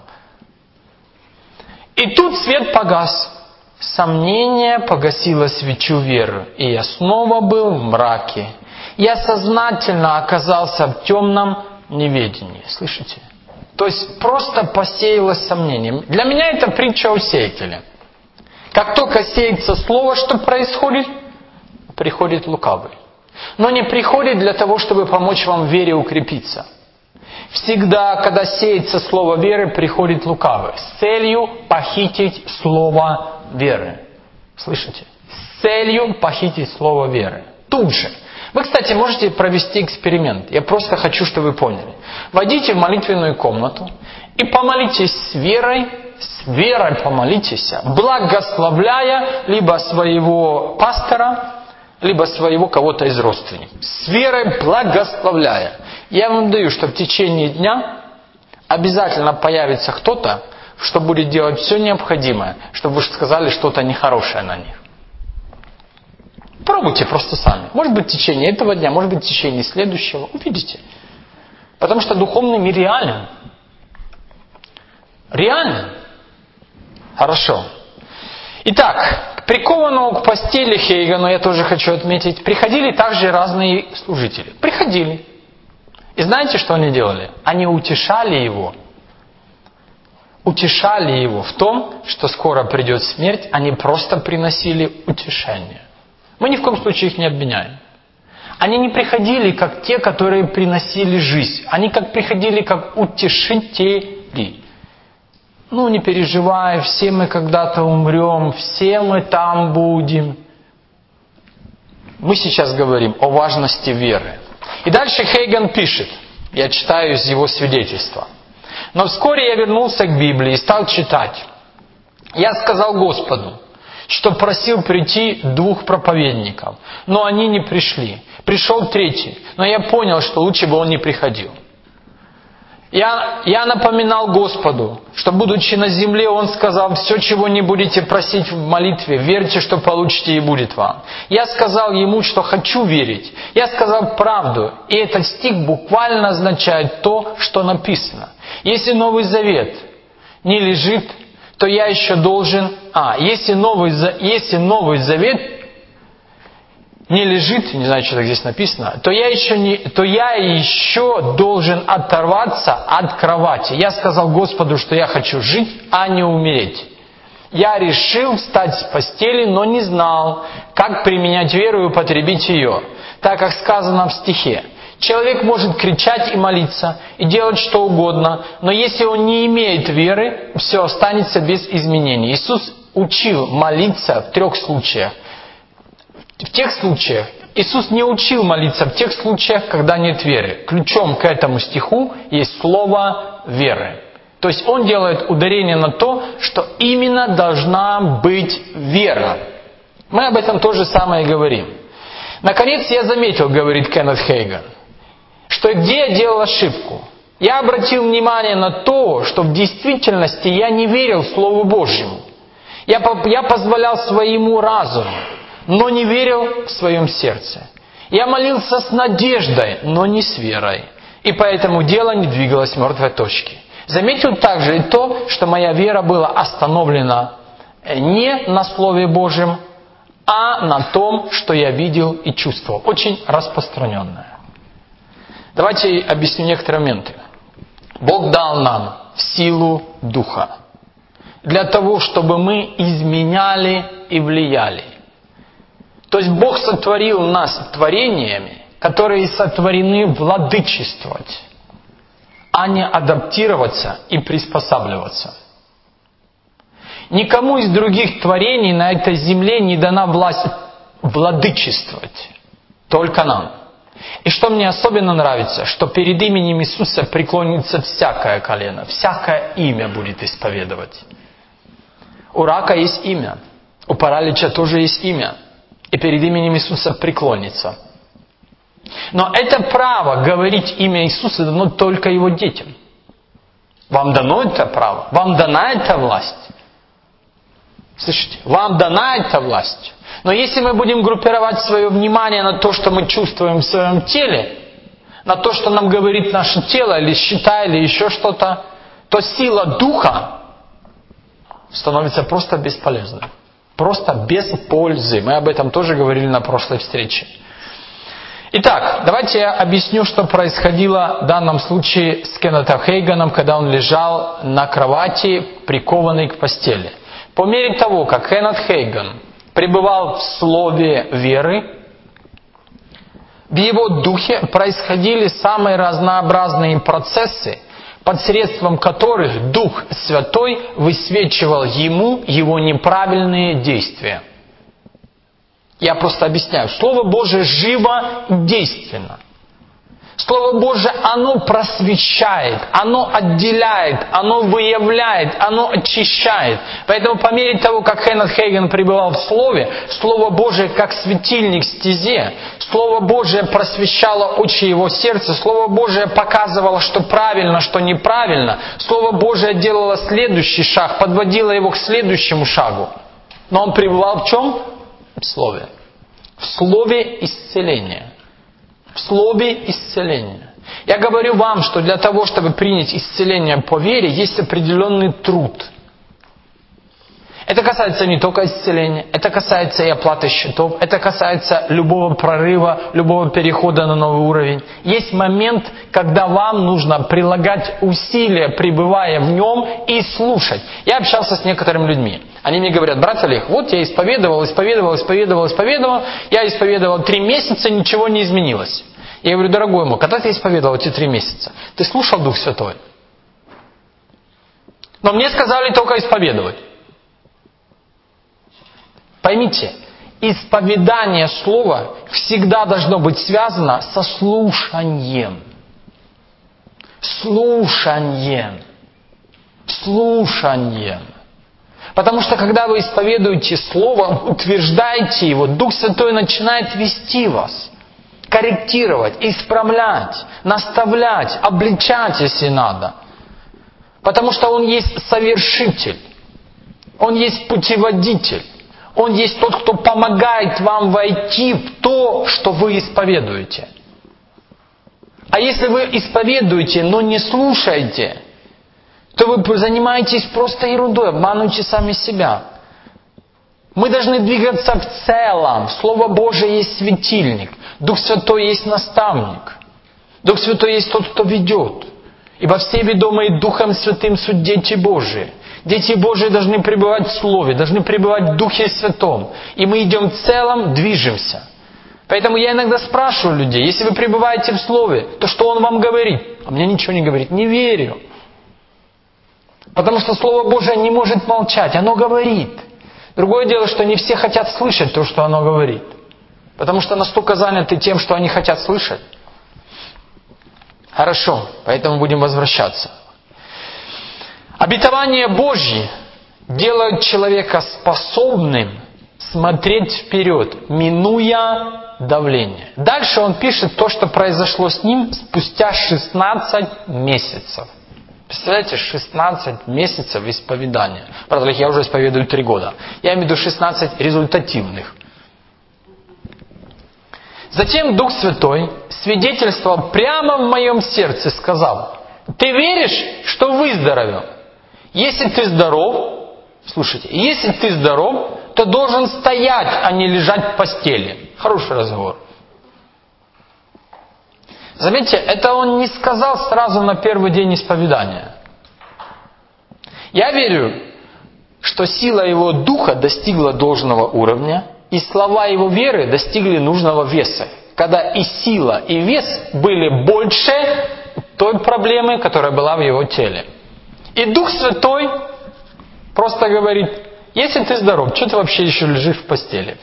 И тут свет погас. Сомнение погасило свечу веры, и я снова был в мраке. Я сознательно оказался в темном неведении. Слышите? То есть просто посеялось сомнение. Для меня это притча о сеятеле. Как только сеется слово, что происходит? Приходит лукавый. Но не приходит для того, чтобы помочь вам в вере укрепиться. Всегда, когда сеется слово веры, приходит лукавый. С целью похитить слово веры. Слышите? С целью похитить слово веры. Тут же. Вы, кстати, можете провести эксперимент. Я просто хочу, чтобы вы поняли. Войдите в молитвенную комнату и помолитесь с верой, с верой помолитесь, благословляя либо своего пастора, либо своего кого-то из родственников. С верой благословляя. Я вам даю, что в течение дня обязательно появится кто-то, что будет делать все необходимое, чтобы вы сказали что-то нехорошее на них. Пробуйте просто сами. Может быть, в течение этого дня, может быть, в течение следующего. Увидите. Потому что духовный мир реален. Реален. Хорошо. Итак, к прикованному к постели Хейгану, я тоже хочу отметить, приходили также разные служители. Приходили. И знаете, что они делали? Они утешали его. Утешали его в том, что скоро придет смерть. Они просто приносили утешение. Мы ни в коем случае их не обвиняем. Они не приходили, как те, которые приносили жизнь. Они как приходили, как утешители. Ну, не переживай, все мы когда-то умрем, все мы там будем. Мы сейчас говорим о важности веры. И дальше Хейган пишет, я читаю из его свидетельства. Но вскоре я вернулся к Библии и стал читать. Я сказал Господу, что просил прийти двух проповедников, но они не пришли. Пришел третий, но я понял, что лучше бы он не приходил. Я, я напоминал Господу, что, будучи на земле, Он сказал: все, чего не будете просить в молитве, верьте, что получите, и будет вам. Я сказал Ему, что хочу верить. Я сказал правду, и этот стих буквально означает то, что написано. Если Новый Завет не лежит, то я еще должен... А, если Новый, если Новый Завет не лежит, не знаю, что так здесь написано, то я еще, не, то я еще должен оторваться от кровати. Я сказал Господу, что я хочу жить, а не умереть. Я решил встать с постели, но не знал, как применять веру и употребить ее, так как сказано в стихе. Человек может кричать и молиться, и делать что угодно, но если он не имеет веры, все останется без изменений. Иисус учил молиться в трех случаях. В тех случаях Иисус не учил молиться, в тех случаях, когда нет веры. Ключом к этому стиху есть слово веры. То есть Он делает ударение на то, что именно должна быть вера. Мы об этом то же самое говорим. Наконец я заметил, говорит Кеннет Хейган, что где я делал ошибку. Я обратил внимание на то, что в действительности я не верил Слову Божьему. Я, я позволял своему разуму, но не верил в своем сердце. Я молился с надеждой, но не с верой. И поэтому дело не двигалось с мертвой точки. Заметил также и то, что моя вера была остановлена не на Слове Божьем, а на том, что я видел и чувствовал. Очень распространенное. Давайте объясню некоторые моменты. Бог дал нам силу Духа для того, чтобы мы изменяли и влияли. То есть Бог сотворил нас творениями, которые сотворены владычествовать, а не адаптироваться и приспосабливаться. Никому из других творений на этой земле не дана власть владычествовать. Только нам. И что мне особенно нравится, что перед именем Иисуса преклонится всякое колено, всякое имя будет исповедовать. У рака есть имя, у паралича тоже есть имя. И перед именем Иисуса преклонится. Но это право говорить имя Иисуса дано только Его детям. Вам дано это право, вам дана эта власть. Слышите? Вам дана эта власть. Но если мы будем группировать свое внимание на то, что мы чувствуем в своем теле, на то, что нам говорит наше тело, или считает, или еще что-то, то сила Духа становится просто бесполезной. Просто без пользы. Мы об этом тоже говорили на прошлой встрече. Итак, давайте я объясню, что происходило в данном случае с Кеннетом Хейганом, когда он лежал на кровати, прикованный к постели. По мере того, как Кеннет Хейган пребывал в слове веры, в его духе происходили самые разнообразные процессы, посредством которых Дух Святой высвечивал ему его неправильные действия. Я просто объясняю. Слово Божие живо и действенно. Слово Божие, оно просвещает, оно отделяет, оно выявляет, оно очищает. Поэтому по мере того, как Кеннет Хейган пребывал в Слове, Слово Божие как светильник в стезе, Слово Божие просвещало очи его сердца, Слово Божие показывало, что правильно, что неправильно, Слово Божие делало следующий шаг, подводило его к следующему шагу. Но он пребывал в чем? В Слове. В Слове исцеления. В Слове исцеления. Я говорю вам, что для того, чтобы принять исцеление по вере, есть определенный труд. Это касается не только исцеления, это касается и оплаты счетов, это касается любого прорыва, любого перехода на новый уровень. Есть момент, когда вам нужно прилагать усилия, пребывая в нем, и слушать. Я общался с некоторыми людьми. Они мне говорят: брат Олег, вот я исповедовал, исповедовал, исповедовал, исповедовал, я исповедовал три месяца, ничего не изменилось. Я говорю: дорогой мой, когда ты исповедовал эти три месяца? Ты слушал Дух Святой? Но мне сказали только исповедовать. Поймите, исповедание слова всегда должно быть связано со слушанием. Слушанием. Слушанием. Потому что когда вы исповедуете слово, утверждаете его, Дух Святой начинает вести вас, корректировать, исправлять, наставлять, обличать, если надо. Потому что Он есть совершитель. Он есть путеводитель. Он есть тот, кто помогает вам войти в то, что вы исповедуете. А если вы исповедуете, но не слушаете, то вы занимаетесь просто ерундой, обманываете сами себя. Мы должны двигаться в целом. Слово Божие есть светильник. Дух Святой есть наставник. Дух Святой есть тот, кто ведет. Ибо все ведомые Духом Святым суть дети Божии. Дети Божии должны пребывать в Слове, должны пребывать в Духе Святом. И мы идем в целом, движемся. Поэтому я иногда спрашиваю людей: если вы пребываете в Слове, то что Он вам говорит? А мне ничего не говорит. Не верю. Потому что Слово Божие не может молчать. Оно говорит. Другое дело, что не все хотят слышать то, что оно говорит. Потому что настолько заняты тем, что они хотят слышать. Хорошо, поэтому будем возвращаться. Обетование Божье делает человека способным смотреть вперед, минуя давление. Дальше он пишет то, что произошло с ним спустя шестнадцать месяцев. Представляете, шестнадцать месяцев исповедания. Правда, я уже исповедую три года. Я имею в виду шестнадцать результативных. Затем Дух Святой свидетельствовал прямо в моем сердце, сказал: ты веришь, что выздоровел? Если ты здоров, слушайте, если ты здоров, то должен стоять, а не лежать в постели. Хороший разговор. Заметьте, это он не сказал сразу на первый день исповедания. Я верю, что сила его духа достигла должного уровня, и слова его веры достигли нужного веса. Когда и сила, и вес были больше той проблемы, которая была в его теле. И Дух Святой просто говорит: если ты здоров, что ты вообще еще лежишь в постели?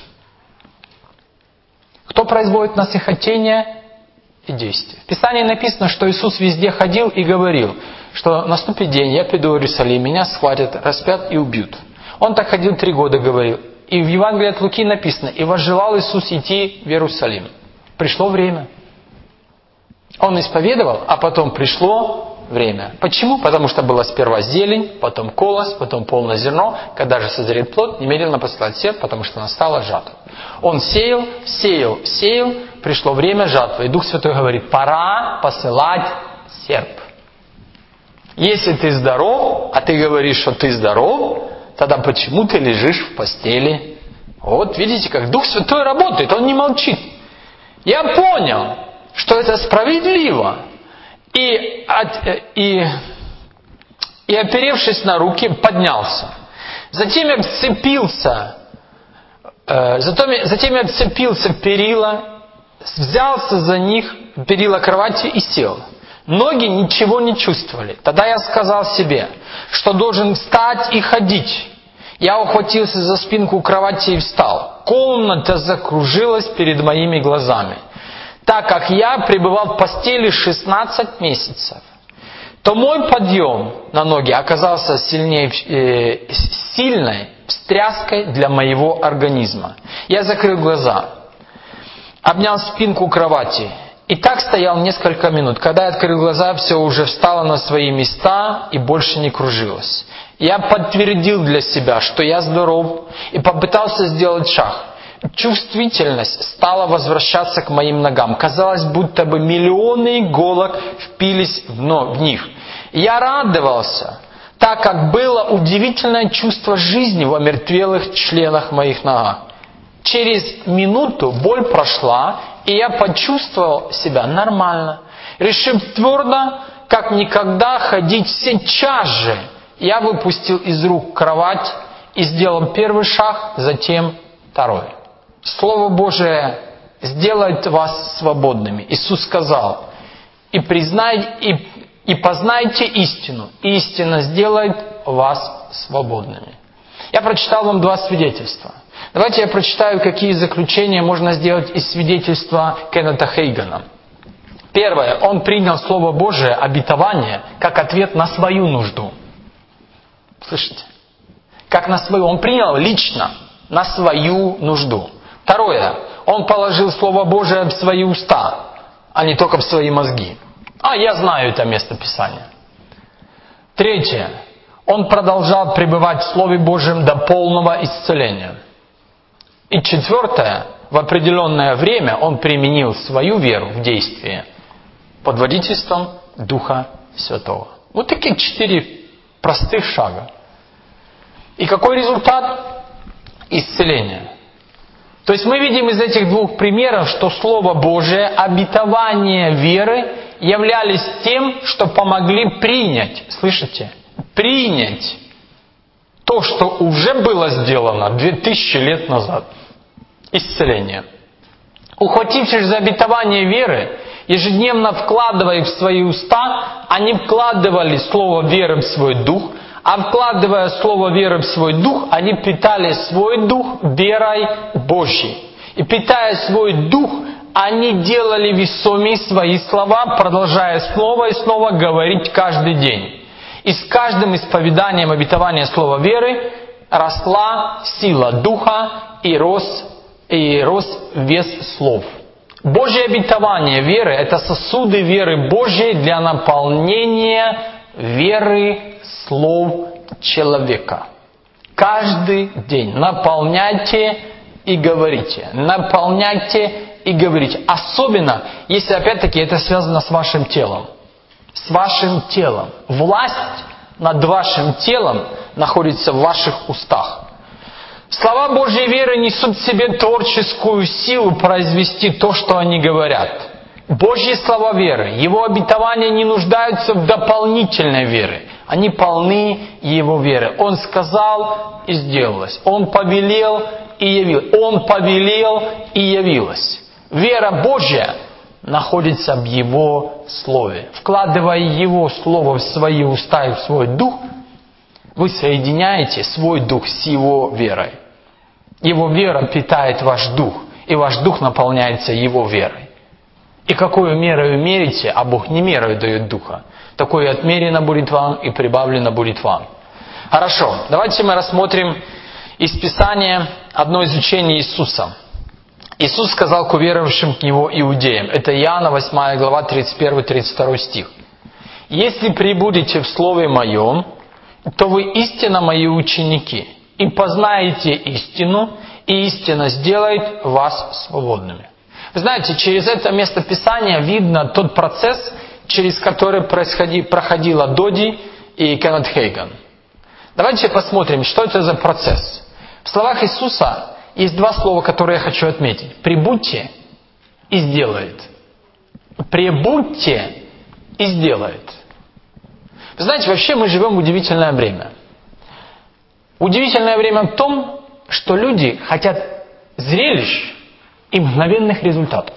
Кто производит на них хотение и действия? В Писании написано, что Иисус везде ходил и говорил, что наступит день, я приду в Иерусалим, меня схватят, распят и убьют. Он так ходил три года, говорил. И в Евангелии от Луки написано: и возжелал Иисус идти в Иерусалим. Пришло время. Он исповедовал, а потом пришло время. Почему? Потому что была сперва зелень, потом колос, потом полное зерно. Когда же созреет плод, немедленно посылать серп, потому что настала жатва. Он сеял, сеял, сеял, пришло время жатвы. И Дух Святой говорит: пора посылать серп. Если ты здоров, а ты говоришь, что ты здоров, тогда почему ты лежишь в постели? Вот видите, как Дух Святой работает, Он не молчит. Я понял, что это справедливо. И, от, и, и оперевшись на руки, поднялся. Затем я вцепился, э, затем, затем я вцепился в перила, взялся за них, перила кровати и сел. Ноги ничего не чувствовали. Тогда я сказал себе, что должен встать и ходить. Я ухватился за спинку кровати и встал. Комната закружилась перед моими глазами. Так как я пребывал в постели шестнадцать месяцев, то мой подъем на ноги оказался сильнее, э, сильной встряской для моего организма. Я закрыл глаза, обнял спинку кровати и так стоял несколько минут. Когда я открыл глаза, все уже встало на свои места и больше не кружилось. Я подтвердил для себя, что я здоров, и попытался сделать шаг. Чувствительность стала возвращаться к моим ногам. Казалось, будто бы миллионы иголок впились в, но, в них. Я радовался, так как было удивительное чувство жизни в омертвелых членах моих ног. Через минуту боль прошла, и я почувствовал себя нормально. Решив твердо, как никогда, ходить сейчас же, я выпустил из рук кровать и сделал первый шаг, затем второй. Слово Божие сделает вас свободными. Иисус сказал, и, признай, и, и познайте истину, и истина сделает вас свободными. Я прочитал вам два свидетельства. Давайте я прочитаю, какие заключения можно сделать из свидетельства Кеннета Хейгана. Первое. Он принял Слово Божие, обетование, как ответ на свою нужду. Слышите? Как на свою. Он принял лично на свою нужду. Второе. Он положил Слово Божие в свои уста, а не только в свои мозги. А, я знаю это место Писания. Третье. Он продолжал пребывать в Слове Божьем до полного исцеления. И четвертое. В определенное время он применил свою веру в действие под водительством Духа Святого. Вот такие четыре простых шага. И какой результат? Исцеление. То есть мы видим из этих двух примеров, что Слово Божие, обетование веры являлись тем, что помогли принять, слышите, принять то, что уже было сделано две тысячи лет назад. Исцеление. Ухватившись за обетование веры, ежедневно вкладывая их в свои уста, они вкладывали слово веры в свой дух, а вкладывая слово веры в свой дух, они питали свой дух верой Божьей. И питая свой дух, они делали весомее свои слова, продолжая снова и снова говорить каждый день. И с каждым исповеданием обетования слова веры росла сила духа и рос, и рос вес слов. Божье обетование веры – это сосуды веры Божьей для наполнения веры слов человека. Каждый день наполняйте и говорите. Наполняйте и говорите. Особенно, если опять-таки это связано с вашим телом. С вашим телом. Власть над вашим телом находится в ваших устах. Слова Божьей веры несут в себе творческую силу произвести то, что они говорят. Божьи слова веры, Его обетования не нуждаются в дополнительной вере. Они полны Его веры. Он сказал, и сделалось. Он повелел, и явилось. Он повелел, и явилось. Вера Божья находится в Его Слове. Вкладывая Его Слово в свои уста и в свой дух, вы соединяете свой дух с Его верой. Его вера питает ваш дух, и ваш дух наполняется Его верой. И какую мерою мерите, а Бог не мерою дает духа, такое отмерено будет вам и прибавлено будет вам. Хорошо, давайте мы рассмотрим из Писания одно из учений Иисуса. Иисус сказал к уверовавшим к Него иудеям. Это Иоанна восьмая глава, тридцать первый тридцать второй стих. «Если пребудете в Слове Моем, то вы истинно Мои ученики, и познаете истину, и истина сделает вас свободными». Вы знаете, через это место Писания видно тот процесс, через который проходила Доди и Кеннет Хейган. Давайте посмотрим, что это за процесс. В словах Иисуса есть два слова, которые я хочу отметить. «Прибудьте» и сделает. Прибудьте и сделает. Вы знаете, вообще мы живем в удивительное время. Удивительное время в том, что люди хотят зрелищ и мгновенных результатов.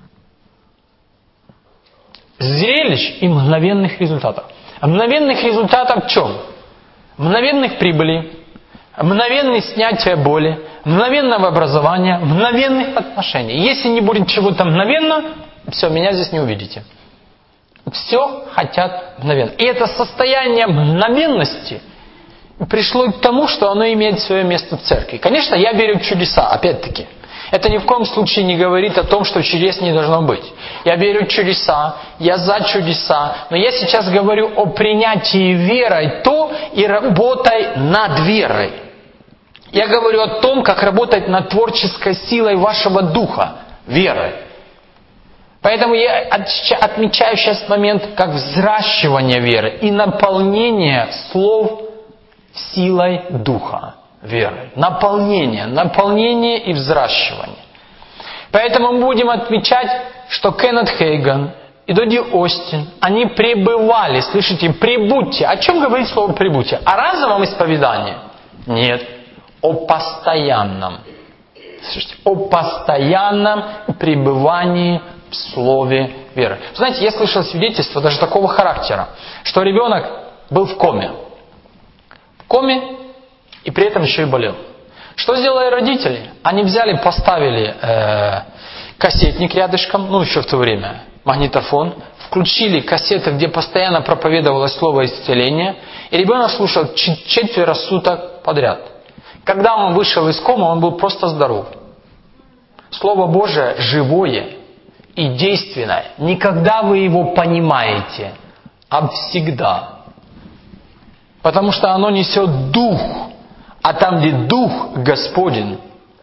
Зрелищ и мгновенных результатов. А мгновенных результатов в чем? Мгновенных прибылей, мгновенное снятие боли, мгновенного образования, мгновенных отношений. Если не будет чего-то мгновенно, все, меня здесь не увидите. Все хотят мгновенно. И это состояние мгновенности пришло к тому, что оно имеет свое место в церкви. Конечно, я верю в чудеса, опять-таки. Это ни в коем случае не говорит о том, что чудес не должно быть. Я верю в чудеса, я за чудеса, но я сейчас говорю о принятии верой то и работай над верой. Я говорю о том, как работать над творческой силой вашего духа, верой. Поэтому я отмечаю сейчас момент как взращивание веры и наполнение слов силой духа, верой. Наполнение, наполнение и взращивание. Поэтому мы будем отмечать, что Кеннет Хейган и Доди Остин, они пребывали, слышите, прибудьте. О чем говорит слово прибудьте? О разовом исповедании? Нет. О постоянном. Слышите, о постоянном пребывании в слове веры. Знаете, я слышал свидетельство даже такого характера, что ребенок был в коме. В коме и при этом еще и болел. Что сделали родители? Они взяли, поставили э, кассетник рядышком, ну еще в то время, магнитофон, включили кассеты, где постоянно проповедовалось слово исцеления, и ребенок слушал четверо суток подряд. Когда он вышел из комы, он был просто здоров. Слово Божие живое и действенное. Не когда вы его понимаете, а всегда. Потому что оно несет дух. А там, где дух Господень,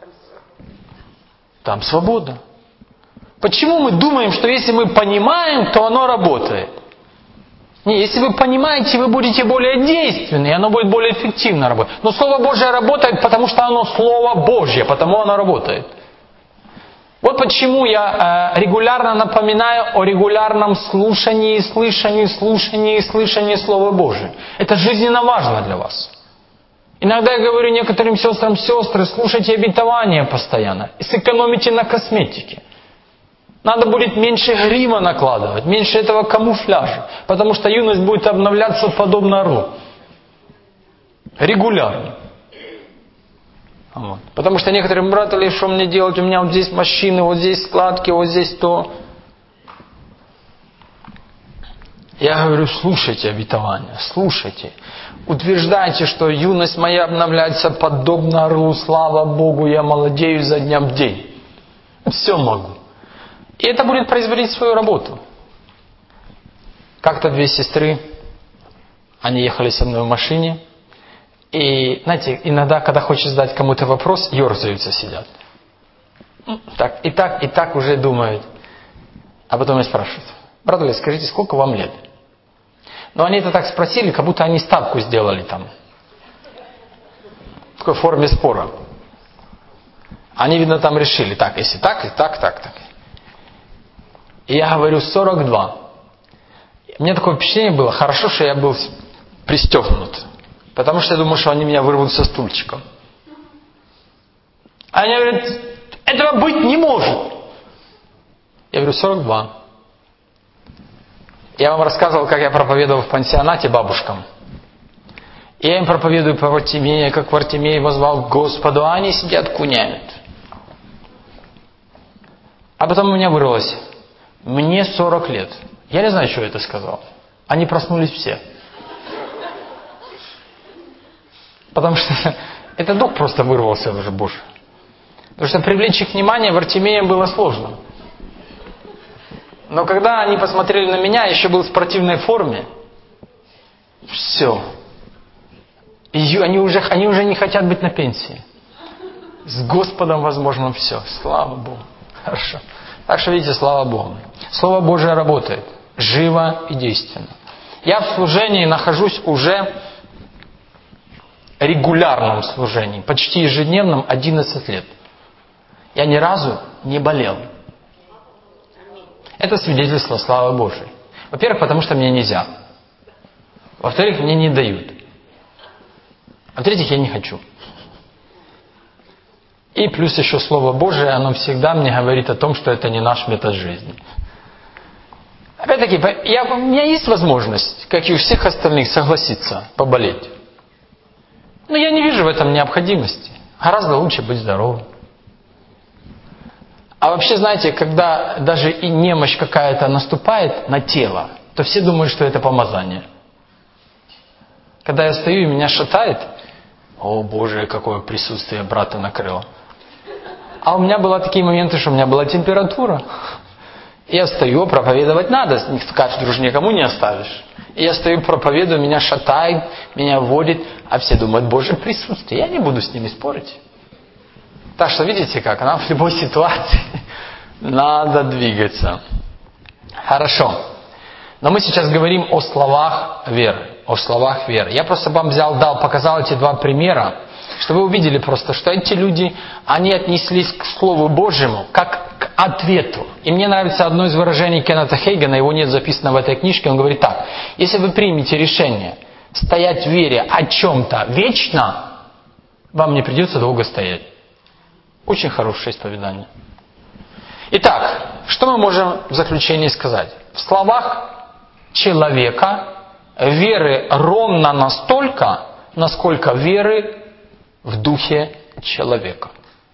там свобода. Почему мы думаем, что если мы понимаем, то оно работает? Не, если вы понимаете, вы будете более действенны, и оно будет более эффективно работать. Но Слово Божие работает, потому что оно Слово Божье, потому оно работает. Вот почему я э, регулярно напоминаю о регулярном слушании, слышании, слушании и слышании Слова Божия. Это жизненно важно для вас. Иногда я говорю некоторым сестрам: сестры, слушайте обетования постоянно и сэкономите на косметике. Надо будет меньше грима накладывать, меньше этого камуфляжа, потому что юность будет обновляться подобно орлу. Регулярно. Вот. Потому что некоторым: брат, или что мне делать, у меня вот здесь морщины, вот здесь складки, вот здесь то. Я говорю: слушайте обетования, слушайте. Утверждайте, что юность моя обновляется подобно орлу, слава Богу, я молодею за дня в день. Все могу. И это будет производить свою работу. Как-то две сестры, они ехали со мной в машине, и, знаете, иногда, когда хочешь задать кому-то вопрос, ерзаются, сидят. Так, и так, и так уже думают. А потом меня спрашивают: брат Оля, скажите, сколько вам лет? Но они это так спросили, как будто они ставку сделали там. В такой форме спора. Они, видно, там решили: так, если так, и так, так, так. И я говорю: сорок два. У меня такое впечатление было: хорошо, что я был пристегнут. Потому что я думал, что они меня вырвут со стульчиком. А они говорят: этого быть не может. Я говорю: сорок два. Я вам рассказывал, как я проповедовал в пансионате бабушкам. И я им проповедую по Вартимею, как Вартимей воззвал к Господу, а они сидят куняют. А потом у меня вырвалось: мне сорок лет. Я не знаю, что я это сказал. Они проснулись все. Потому что этот дух просто вырвался уже, Боже. Потому что привлечь их внимание Вартимеем было сложно. Но когда они посмотрели на меня, я еще был в спортивной форме, все. И они уже, они уже не хотят быть на пенсии. С Господом возможно все. Слава Богу. Хорошо. Так что, видите, слава Богу. Слово Божие работает. Живо и действенно. Я в служении нахожусь уже регулярном служении, почти ежедневном, одиннадцать лет. Я ни разу не болел. Это свидетельство славы Божией. Во-первых, потому что мне нельзя. Во-вторых, мне не дают. А в-третьих, я не хочу. И плюс еще Слово Божие, оно всегда мне говорит о том, что это не наш метод жизни. Опять-таки, я, у меня есть возможность, как и у всех остальных, согласиться, поболеть. Но я не вижу в этом необходимости. Гораздо лучше быть здоровым. А вообще, знаете, когда даже и немощь какая-то наступает на тело, то все думают, что это помазание. Когда я стою и меня шатает, о Боже, какое присутствие брата накрыло. А у меня были такие моменты, что у меня была температура. И я стою, проповедовать надо. Скажешь, дружи, никому не оставишь. И я стою, проповедую, меня шатает, меня вводит, а все думают, Божье присутствие. Я не буду с ними спорить. Так что видите как, нам в любой ситуации надо двигаться. Хорошо. Но мы сейчас говорим о словах веры. О словах веры. Я просто вам взял, дал, показал эти два примера, чтобы вы увидели просто, что эти люди, они отнеслись к Слову Божьему как к ответу. И мне нравится одно из выражений Кеннета Хейгена, его нет записано в этой книжке, он говорит так: если вы примете решение стоять в вере о чем-то вечно, вам не придется долго стоять. Очень хорошее исповедание. Итак, что мы можем в заключении сказать? В словах человека веры ровно настолько, насколько веры в духе человека.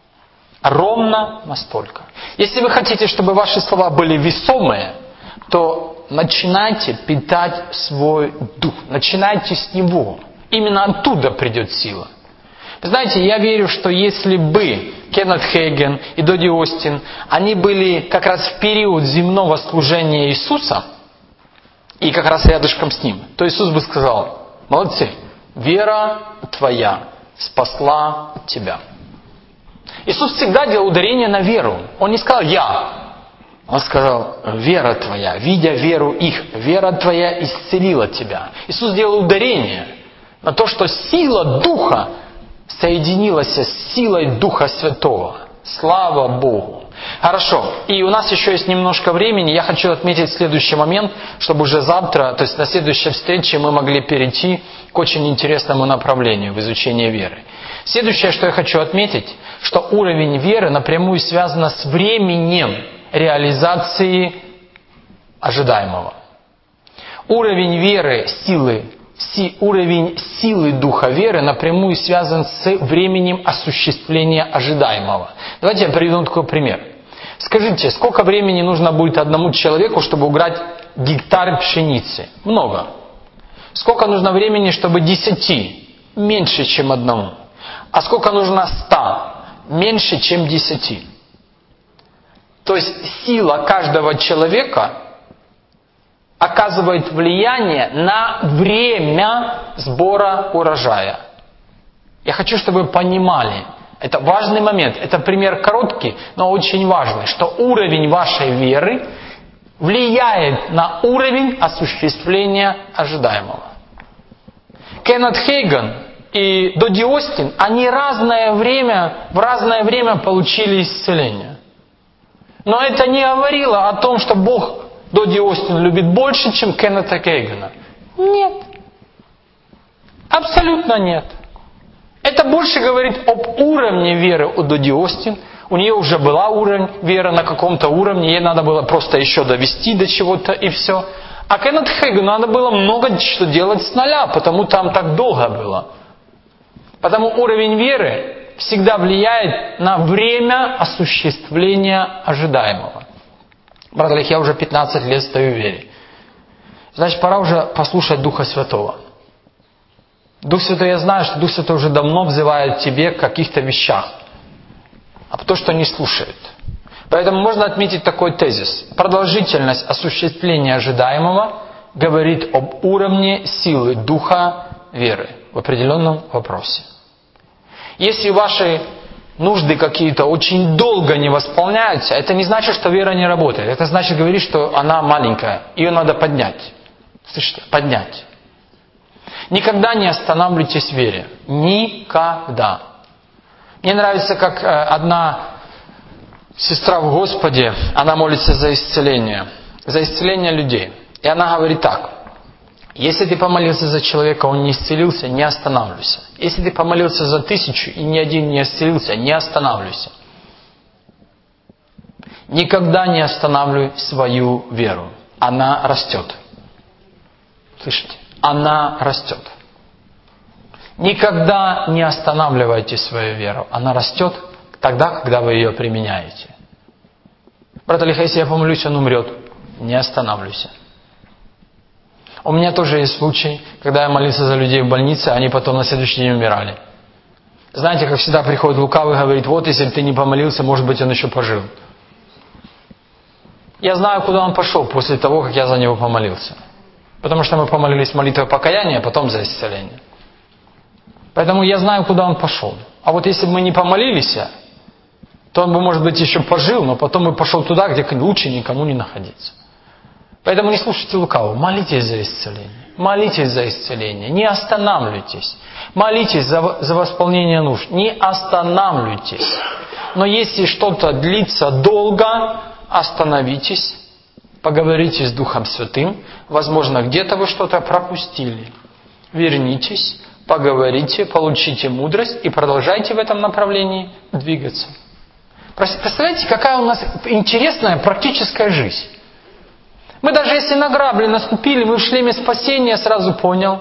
Ровно настолько. Если вы хотите, чтобы ваши слова были весомые, то начинайте питать свой дух. Начинайте с него. Именно оттуда придет сила. Вы знаете, я верю, что если бы Кеннет Хейген и Доди Остин, они были как раз в период земного служения Иисуса, и как раз рядышком с ним, то Иисус бы сказал: молодцы, вера твоя спасла тебя. Иисус всегда делал ударение на веру. Он не сказал «я». Он сказал: вера твоя, видя веру их, вера твоя исцелила тебя. Иисус делал ударение на то, что сила Духа соединилась с силой Духа Святого. Слава Богу. Хорошо. И у нас еще есть немножко времени. Я хочу отметить следующий момент, чтобы уже завтра, то есть на следующей встрече, мы могли перейти к очень интересному направлению в изучении веры. Следующее, что я хочу отметить, что уровень веры напрямую связан с временем реализации ожидаемого. Уровень веры, силы, си, уровень силы духа веры напрямую связан с временем осуществления ожидаемого. Давайте я приведу такой пример. Скажите, сколько времени нужно будет одному человеку, чтобы убрать гектар пшеницы? Много. Сколько нужно времени, чтобы десяти? Меньше, чем одному. А сколько нужно ста? Меньше, чем десяти. То есть сила каждого человека оказывает влияние на время сбора урожая. Я хочу, чтобы вы понимали, это важный момент, это пример короткий, но очень важный, что уровень вашей веры влияет на уровень осуществления ожидаемого. Кеннет Хейген и Доди Остин, они разное время, в разное время получили исцеление. Но это не говорило о том, что Бог Доди Остин любит больше, чем Кеннета Хейгена. Нет. Абсолютно нет. Это больше говорит об уровне веры у Доди Остин. У нее уже была уровень веры на каком-то уровне, ей надо было просто еще довести до чего-то и все. А Кеннет Хейгену надо было много что делать с нуля, потому там так долго было. Потому уровень веры всегда влияет на время осуществления ожидаемого. Брат Олег, я уже пятнадцать лет стою в вере. Значит, пора уже послушать Духа Святого. Дух Святой, я знаю, что Дух Святой уже давно взывает тебе в каких-то вещах, а то, что не слушает. Поэтому можно отметить такой тезис. Продолжительность осуществления ожидаемого говорит об уровне силы Духа веры в определенном вопросе. Если ваши нужды какие-то очень долго не восполняются, это не значит, что вера не работает. Это значит говорить, что она маленькая. Ее надо поднять. Слышите? Поднять. Никогда не останавливайтесь в вере. Никогда. Мне нравится, как одна Сестра в Господе, она молится за исцеление, за исцеление людей. И она говорит так: если ты помолился за человека, он не исцелился, не останавливайся. Если ты помолился за тысячу, и ни один не исцелился, не останавливайся. Никогда не останавливай свою веру. Она растет. Слышите? Она растет. Никогда не останавливайте свою веру. Она растет тогда, когда вы ее применяете. Брат Алиха, если я помолюсь, он умрет. Не останавливайся. У меня тоже есть случай, когда я молился за людей в больнице, они потом на следующий день умирали. Знаете, как всегда приходит лукавый и говорит: вот если бы ты не помолился, может быть, он еще пожил. Я знаю, куда он пошел после того, как я за него помолился. Потому что мы помолились молитвой покаяния, а потом за исцеление. Поэтому я знаю, куда он пошел. А вот если бы мы не помолились, то он бы, может быть, еще пожил, но потом бы пошел туда, где лучше никому не находиться. Поэтому не слушайте лукавого. Молитесь за исцеление. Молитесь за исцеление. Не останавливайтесь. Молитесь за, за восполнение нужд. Не останавливайтесь. Но если что-то длится долго, остановитесь. Поговорите с Духом Святым. Возможно, где-то вы что-то пропустили. Вернитесь, поговорите, получите мудрость и продолжайте в этом направлении двигаться. Представляете, какая у нас интересная практическая жизнь. Мы даже если на грабли наступили, мы в шлеме спасения, сразу понял.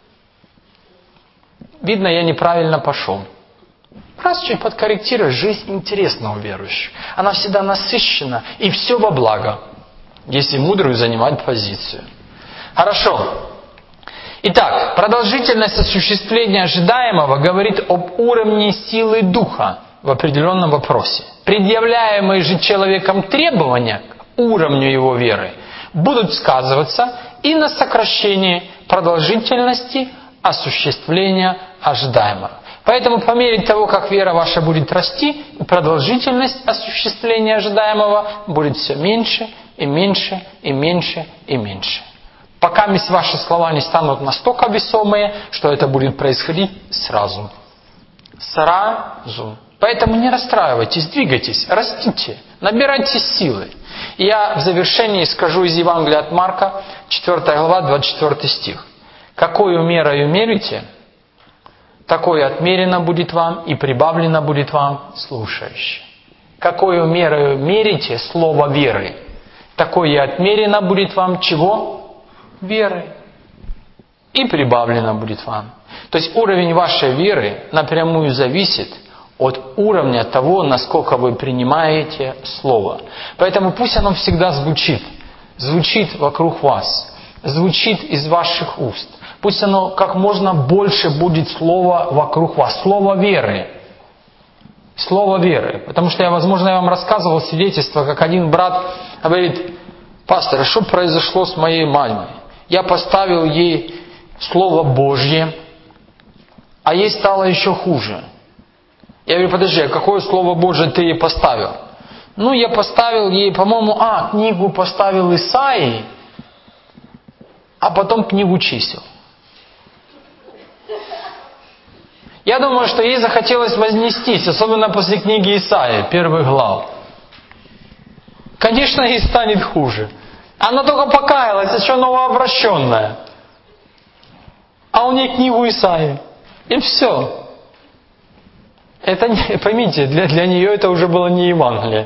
Видно, я неправильно пошел. Раз чуть подкорректируешь, жизнь интересна у верующих. Она всегда насыщена, и все во благо, если мудрую занимать позицию. Хорошо. Итак, продолжительность осуществления ожидаемого говорит об уровне силы духа в определенном вопросе. Предъявляемые же человеком требования к уровню его веры будут сказываться и на сокращении продолжительности осуществления ожидаемого. Поэтому по мере того, как вера ваша будет расти, продолжительность осуществления ожидаемого будет все меньше и меньше и меньше и меньше. Пока ваши слова не станут настолько весомые, что это будет происходить сразу. Сразу. Поэтому не расстраивайтесь, двигайтесь, растите, набирайтесь силы. И я в завершении скажу из Евангелия от Марка, четвёртая глава, двадцать четвёртый стих. «Какою мерою мерите, такое отмерено будет вам, и прибавлено будет вам слушающим». Какою мерою мерите слово веры, такое и отмерено будет вам чего? Веры. И прибавлено будет вам. То есть уровень вашей веры напрямую зависит от уровня того, насколько вы принимаете Слово. Поэтому пусть оно всегда звучит. Звучит вокруг вас. Звучит из ваших уст. Пусть оно как можно больше будет Слова вокруг вас. Слово веры. Слово веры. Потому что я, возможно, я вам рассказывал свидетельство, как один брат говорит: пастор, что произошло с моей мамой? Я поставил ей Слово Божье, а ей стало еще хуже. Я говорю: подожди, а какое Слово Божие ты ей поставил? Ну, я поставил ей, по-моему, а, книгу поставил Исаии, а потом книгу чисел. Я думаю, что ей захотелось вознестись, особенно после книги Исаии, первых глав. Конечно, ей станет хуже. Она только покаялась, еще новообращенная. А у нее книгу Исаии. И все. Это, не, поймите, для, для нее это уже было не Евангелие.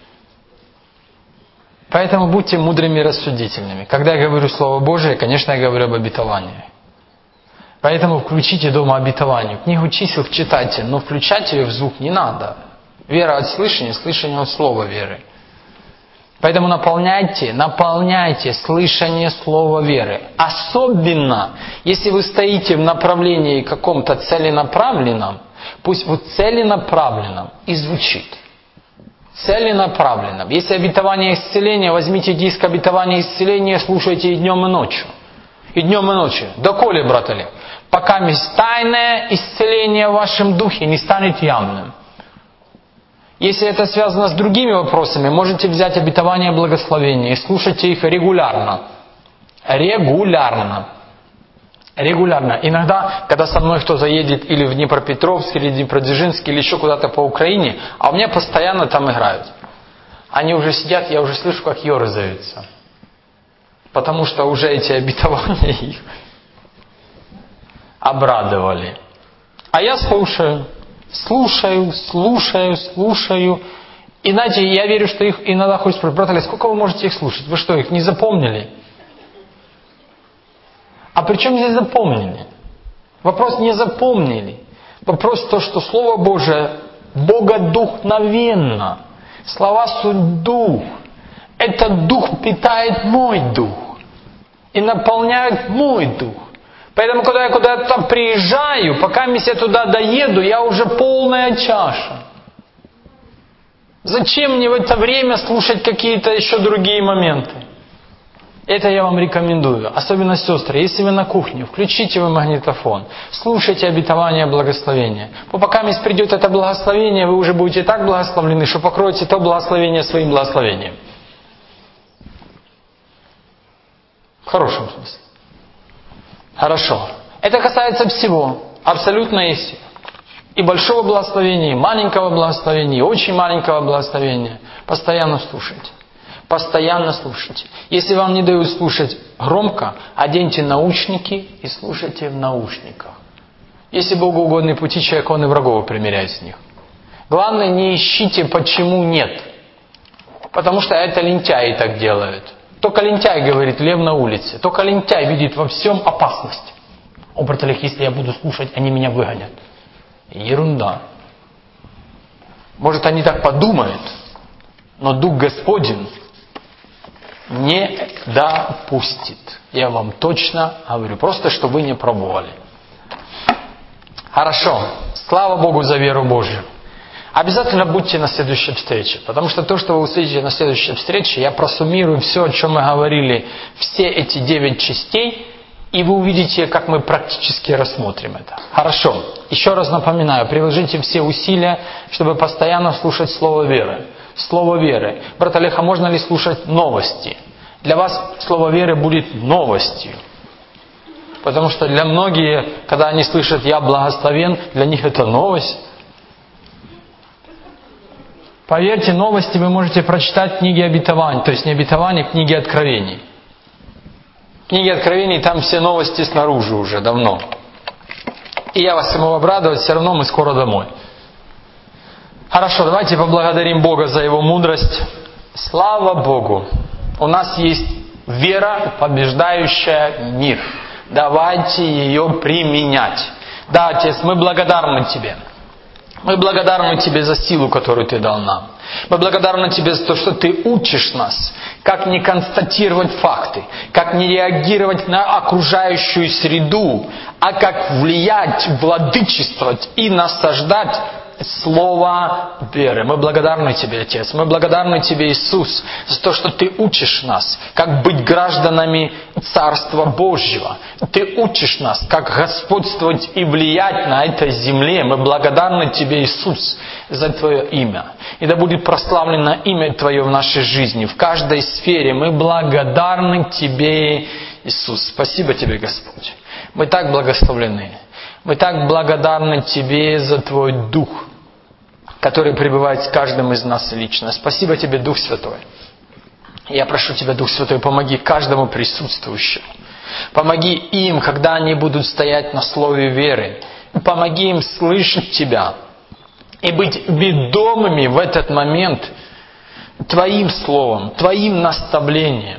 Поэтому будьте мудрыми и рассудительными. Когда я говорю Слово Божие, конечно, я говорю об обетовании. Поэтому включите дома обетование. Книгу чисел читайте, но включать ее в звук не надо. Вера от слышания, слышание от слова веры. Поэтому наполняйте, наполняйте слышание слова веры. Особенно, если вы стоите в направлении каком-то целенаправленном, пусть вот целенаправленном и звучит. Целенаправленном. Если обетование исцеления, возьмите диск обетования исцеления, слушайте и днем, и ночью. И днем, и ночью. Доколе, брат Олег? Пока тайное исцеление в вашем духе не станет явным. Если это связано с другими вопросами, можете взять обетование благословения и слушайте их регулярно. Регулярно. Регулярно. Иногда, когда со мной кто-то едет или в Днепропетровск, или в Днепродзержинск, или еще куда-то по Украине, а у меня постоянно там играют. Они уже сидят, я уже слышу, как ерзаются. Потому что уже эти обетования их обрадовали. А я слушаю, слушаю, слушаю, слушаю. И знаете, я верю, что их иногда хочется спросить: брат Олег, сколько вы можете их слушать? Вы что, их не запомнили? А при чем здесь запомнили? Вопрос не запомнили. Вопрос в том, что Слово Божие богодухновенно. Слова суть дух. Этот дух питает мой дух. И наполняет мой дух. Поэтому, когда я куда-то приезжаю, пока я туда доеду, я уже полная чаша. Зачем мне в это время слушать какие-то еще другие моменты? Это я вам рекомендую. Особенно сестры, если вы на кухне, включите вы магнитофон, слушайте обетование благословения. Пока придет это благословение, вы уже будете так благословлены, что покроете то благословение своим благословением. В хорошем смысле. Хорошо. Это касается всего. Абсолютно и всего. И большого благословения, и маленького благословения, и очень маленького благословения. Постоянно слушайте. Постоянно слушайте. Если вам не дают слушать громко, оденьте наушники и слушайте в наушниках. Если Богу угодны пути человека, он и врагов примиряет с них. Главное, не ищите, почему нет. Потому что это лентяи так делают. Только лентяй говорит: лев на улице. Только лентяй видит во всем опасность. О, брат Олег, если я буду слушать, они меня выгонят. Ерунда. Может, они так подумают, но Дух Господень не допустит. Я вам точно говорю. Просто, чтобы вы не пробовали. Хорошо. Слава Богу за веру Божью. Обязательно будьте на следующей встрече. Потому что то, что вы услышите на следующей встрече, я просуммирую все, о чем мы говорили, все эти девять частей, и вы увидите, как мы практически рассмотрим это. Хорошо. Еще раз напоминаю, приложите все усилия, чтобы постоянно слушать Слово веры. Слово веры. Брат Олег, а можно ли слушать новости? Для вас Слово веры будет новостью. Потому что для многих, когда они слышат «Я благословен», для них это новость. Поверьте, новости вы можете прочитать в книге обетований. То есть не обетований, книги Откровений. В книге Откровений там все новости снаружи уже давно. И я вас ему обрадовать, все равно мы скоро домой. Хорошо, давайте поблагодарим Бога за Его мудрость. Слава Богу! У нас есть вера, побеждающая мир. Давайте ее применять. Да, Отец, мы благодарны Тебе. Мы благодарны Тебе за силу, которую Ты дал нам. Мы благодарны Тебе за то, что Ты учишь нас, как не констатировать факты, как не реагировать на окружающую среду, а как влиять, владычествовать и насаждать слово веры. Мы благодарны Тебе, Отец. Мы благодарны Тебе, Иисус, за то, что Ты учишь нас, как быть гражданами Царства Божьего. Ты учишь нас, как господствовать и влиять на этой земле. Мы благодарны Тебе, Иисус, за Твое имя. И да будет прославлено имя Твое в нашей жизни, в каждой сфере. Мы благодарны Тебе, Иисус. Спасибо Тебе, Господь. Мы так благословлены. Мы так благодарны Тебе за Твой Дух, который пребывает с каждым из нас лично. Спасибо Тебе, Дух Святой. Я прошу Тебя, Дух Святой, помоги каждому присутствующему. Помоги им, когда они будут стоять на слове веры. Помоги им слышать Тебя и быть ведомыми в этот момент Твоим словом, Твоим наставлением.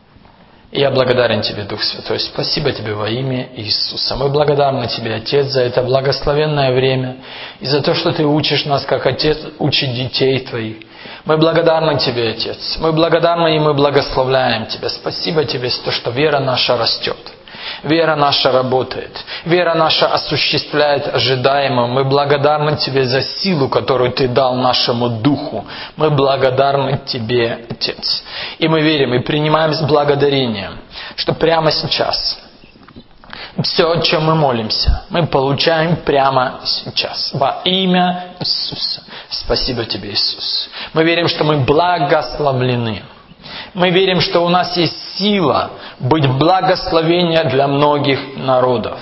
Я благодарен Тебе, Дух Святой. Спасибо Тебе во имя Иисуса. Мы благодарны Тебе, Отец, за это благословенное время и за то, что Ты учишь нас, как Отец учит детей Твоих. Мы благодарны Тебе, Отец. Мы благодарны и мы благословляем Тебя. Спасибо Тебе за то, что вера наша растет. Вера наша работает. Вера наша осуществляет ожидаемое. Мы благодарны Тебе за силу, которую Ты дал нашему духу. Мы благодарны Тебе, Отец. И мы верим и принимаем с благодарением, что прямо сейчас все, о чем мы молимся, мы получаем прямо сейчас. Во имя Иисуса. Спасибо Тебе, Иисус. Мы верим, что мы благословлены. Мы верим, что у нас есть сила быть благословением для многих народов.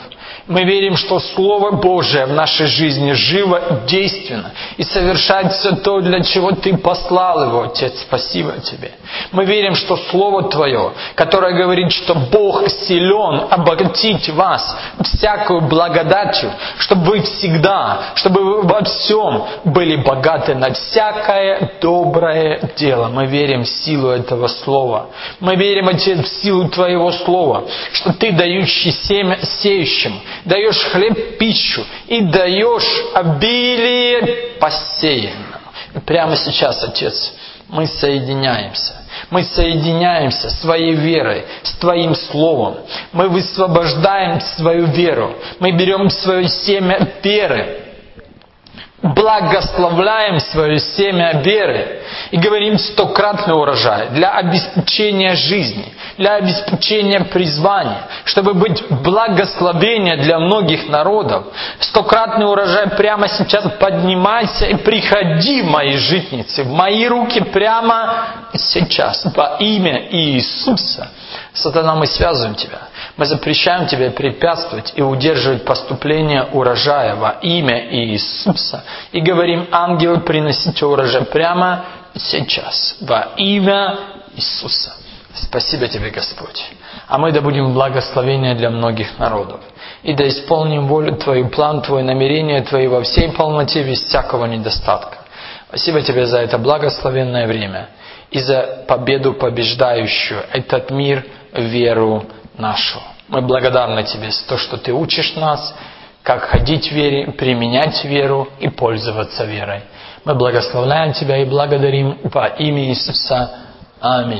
Мы верим, что Слово Божие в нашей жизни живо, действенно и совершает все то, для чего Ты послал его, Отец. Спасибо Тебе. Мы верим, что Слово Твое, которое говорит, что Бог силен обогатить вас всякую благодатью, чтобы вы всегда, чтобы вы во всем были богаты на всякое доброе дело. Мы верим в силу этого Слова. Мы верим, Отец, в силу Твоего Слова, что Ты, дающий семя сеющим, даешь хлеб пищу и даешь обилие посеянному. И прямо сейчас, Отец, мы соединяемся. Мы соединяемся своей верой с Твоим Словом. Мы высвобождаем свою веру. Мы берем свое семя веры, благословляем свое семя веры и говорим стократный урожай для обеспечения жизни, для обеспечения призвания, чтобы быть благословением для многих народов. Стократный урожай прямо сейчас поднимайся и приходи в мои житницы, в мои руки прямо сейчас во имя Иисуса. Сатана, мы связываем тебя. Мы запрещаем тебе препятствовать и удерживать поступление урожая во имя Иисуса. И говорим, ангелы, приносите урожай прямо сейчас во имя Иисуса. Спасибо тебе, Господь. А мы да будем благословения для многих народов. И да исполним волю Твою, план Твой, намерение Твои во всей полноте, без всякого недостатка. Спасибо тебе за это благословенное время и за победу побеждающую этот мир, веру нашу. Мы благодарны Тебе за то, что Ты учишь нас, как ходить в вере, применять веру и пользоваться верой. Мы благословляем Тебя и благодарим во имя Иисуса. Аминь.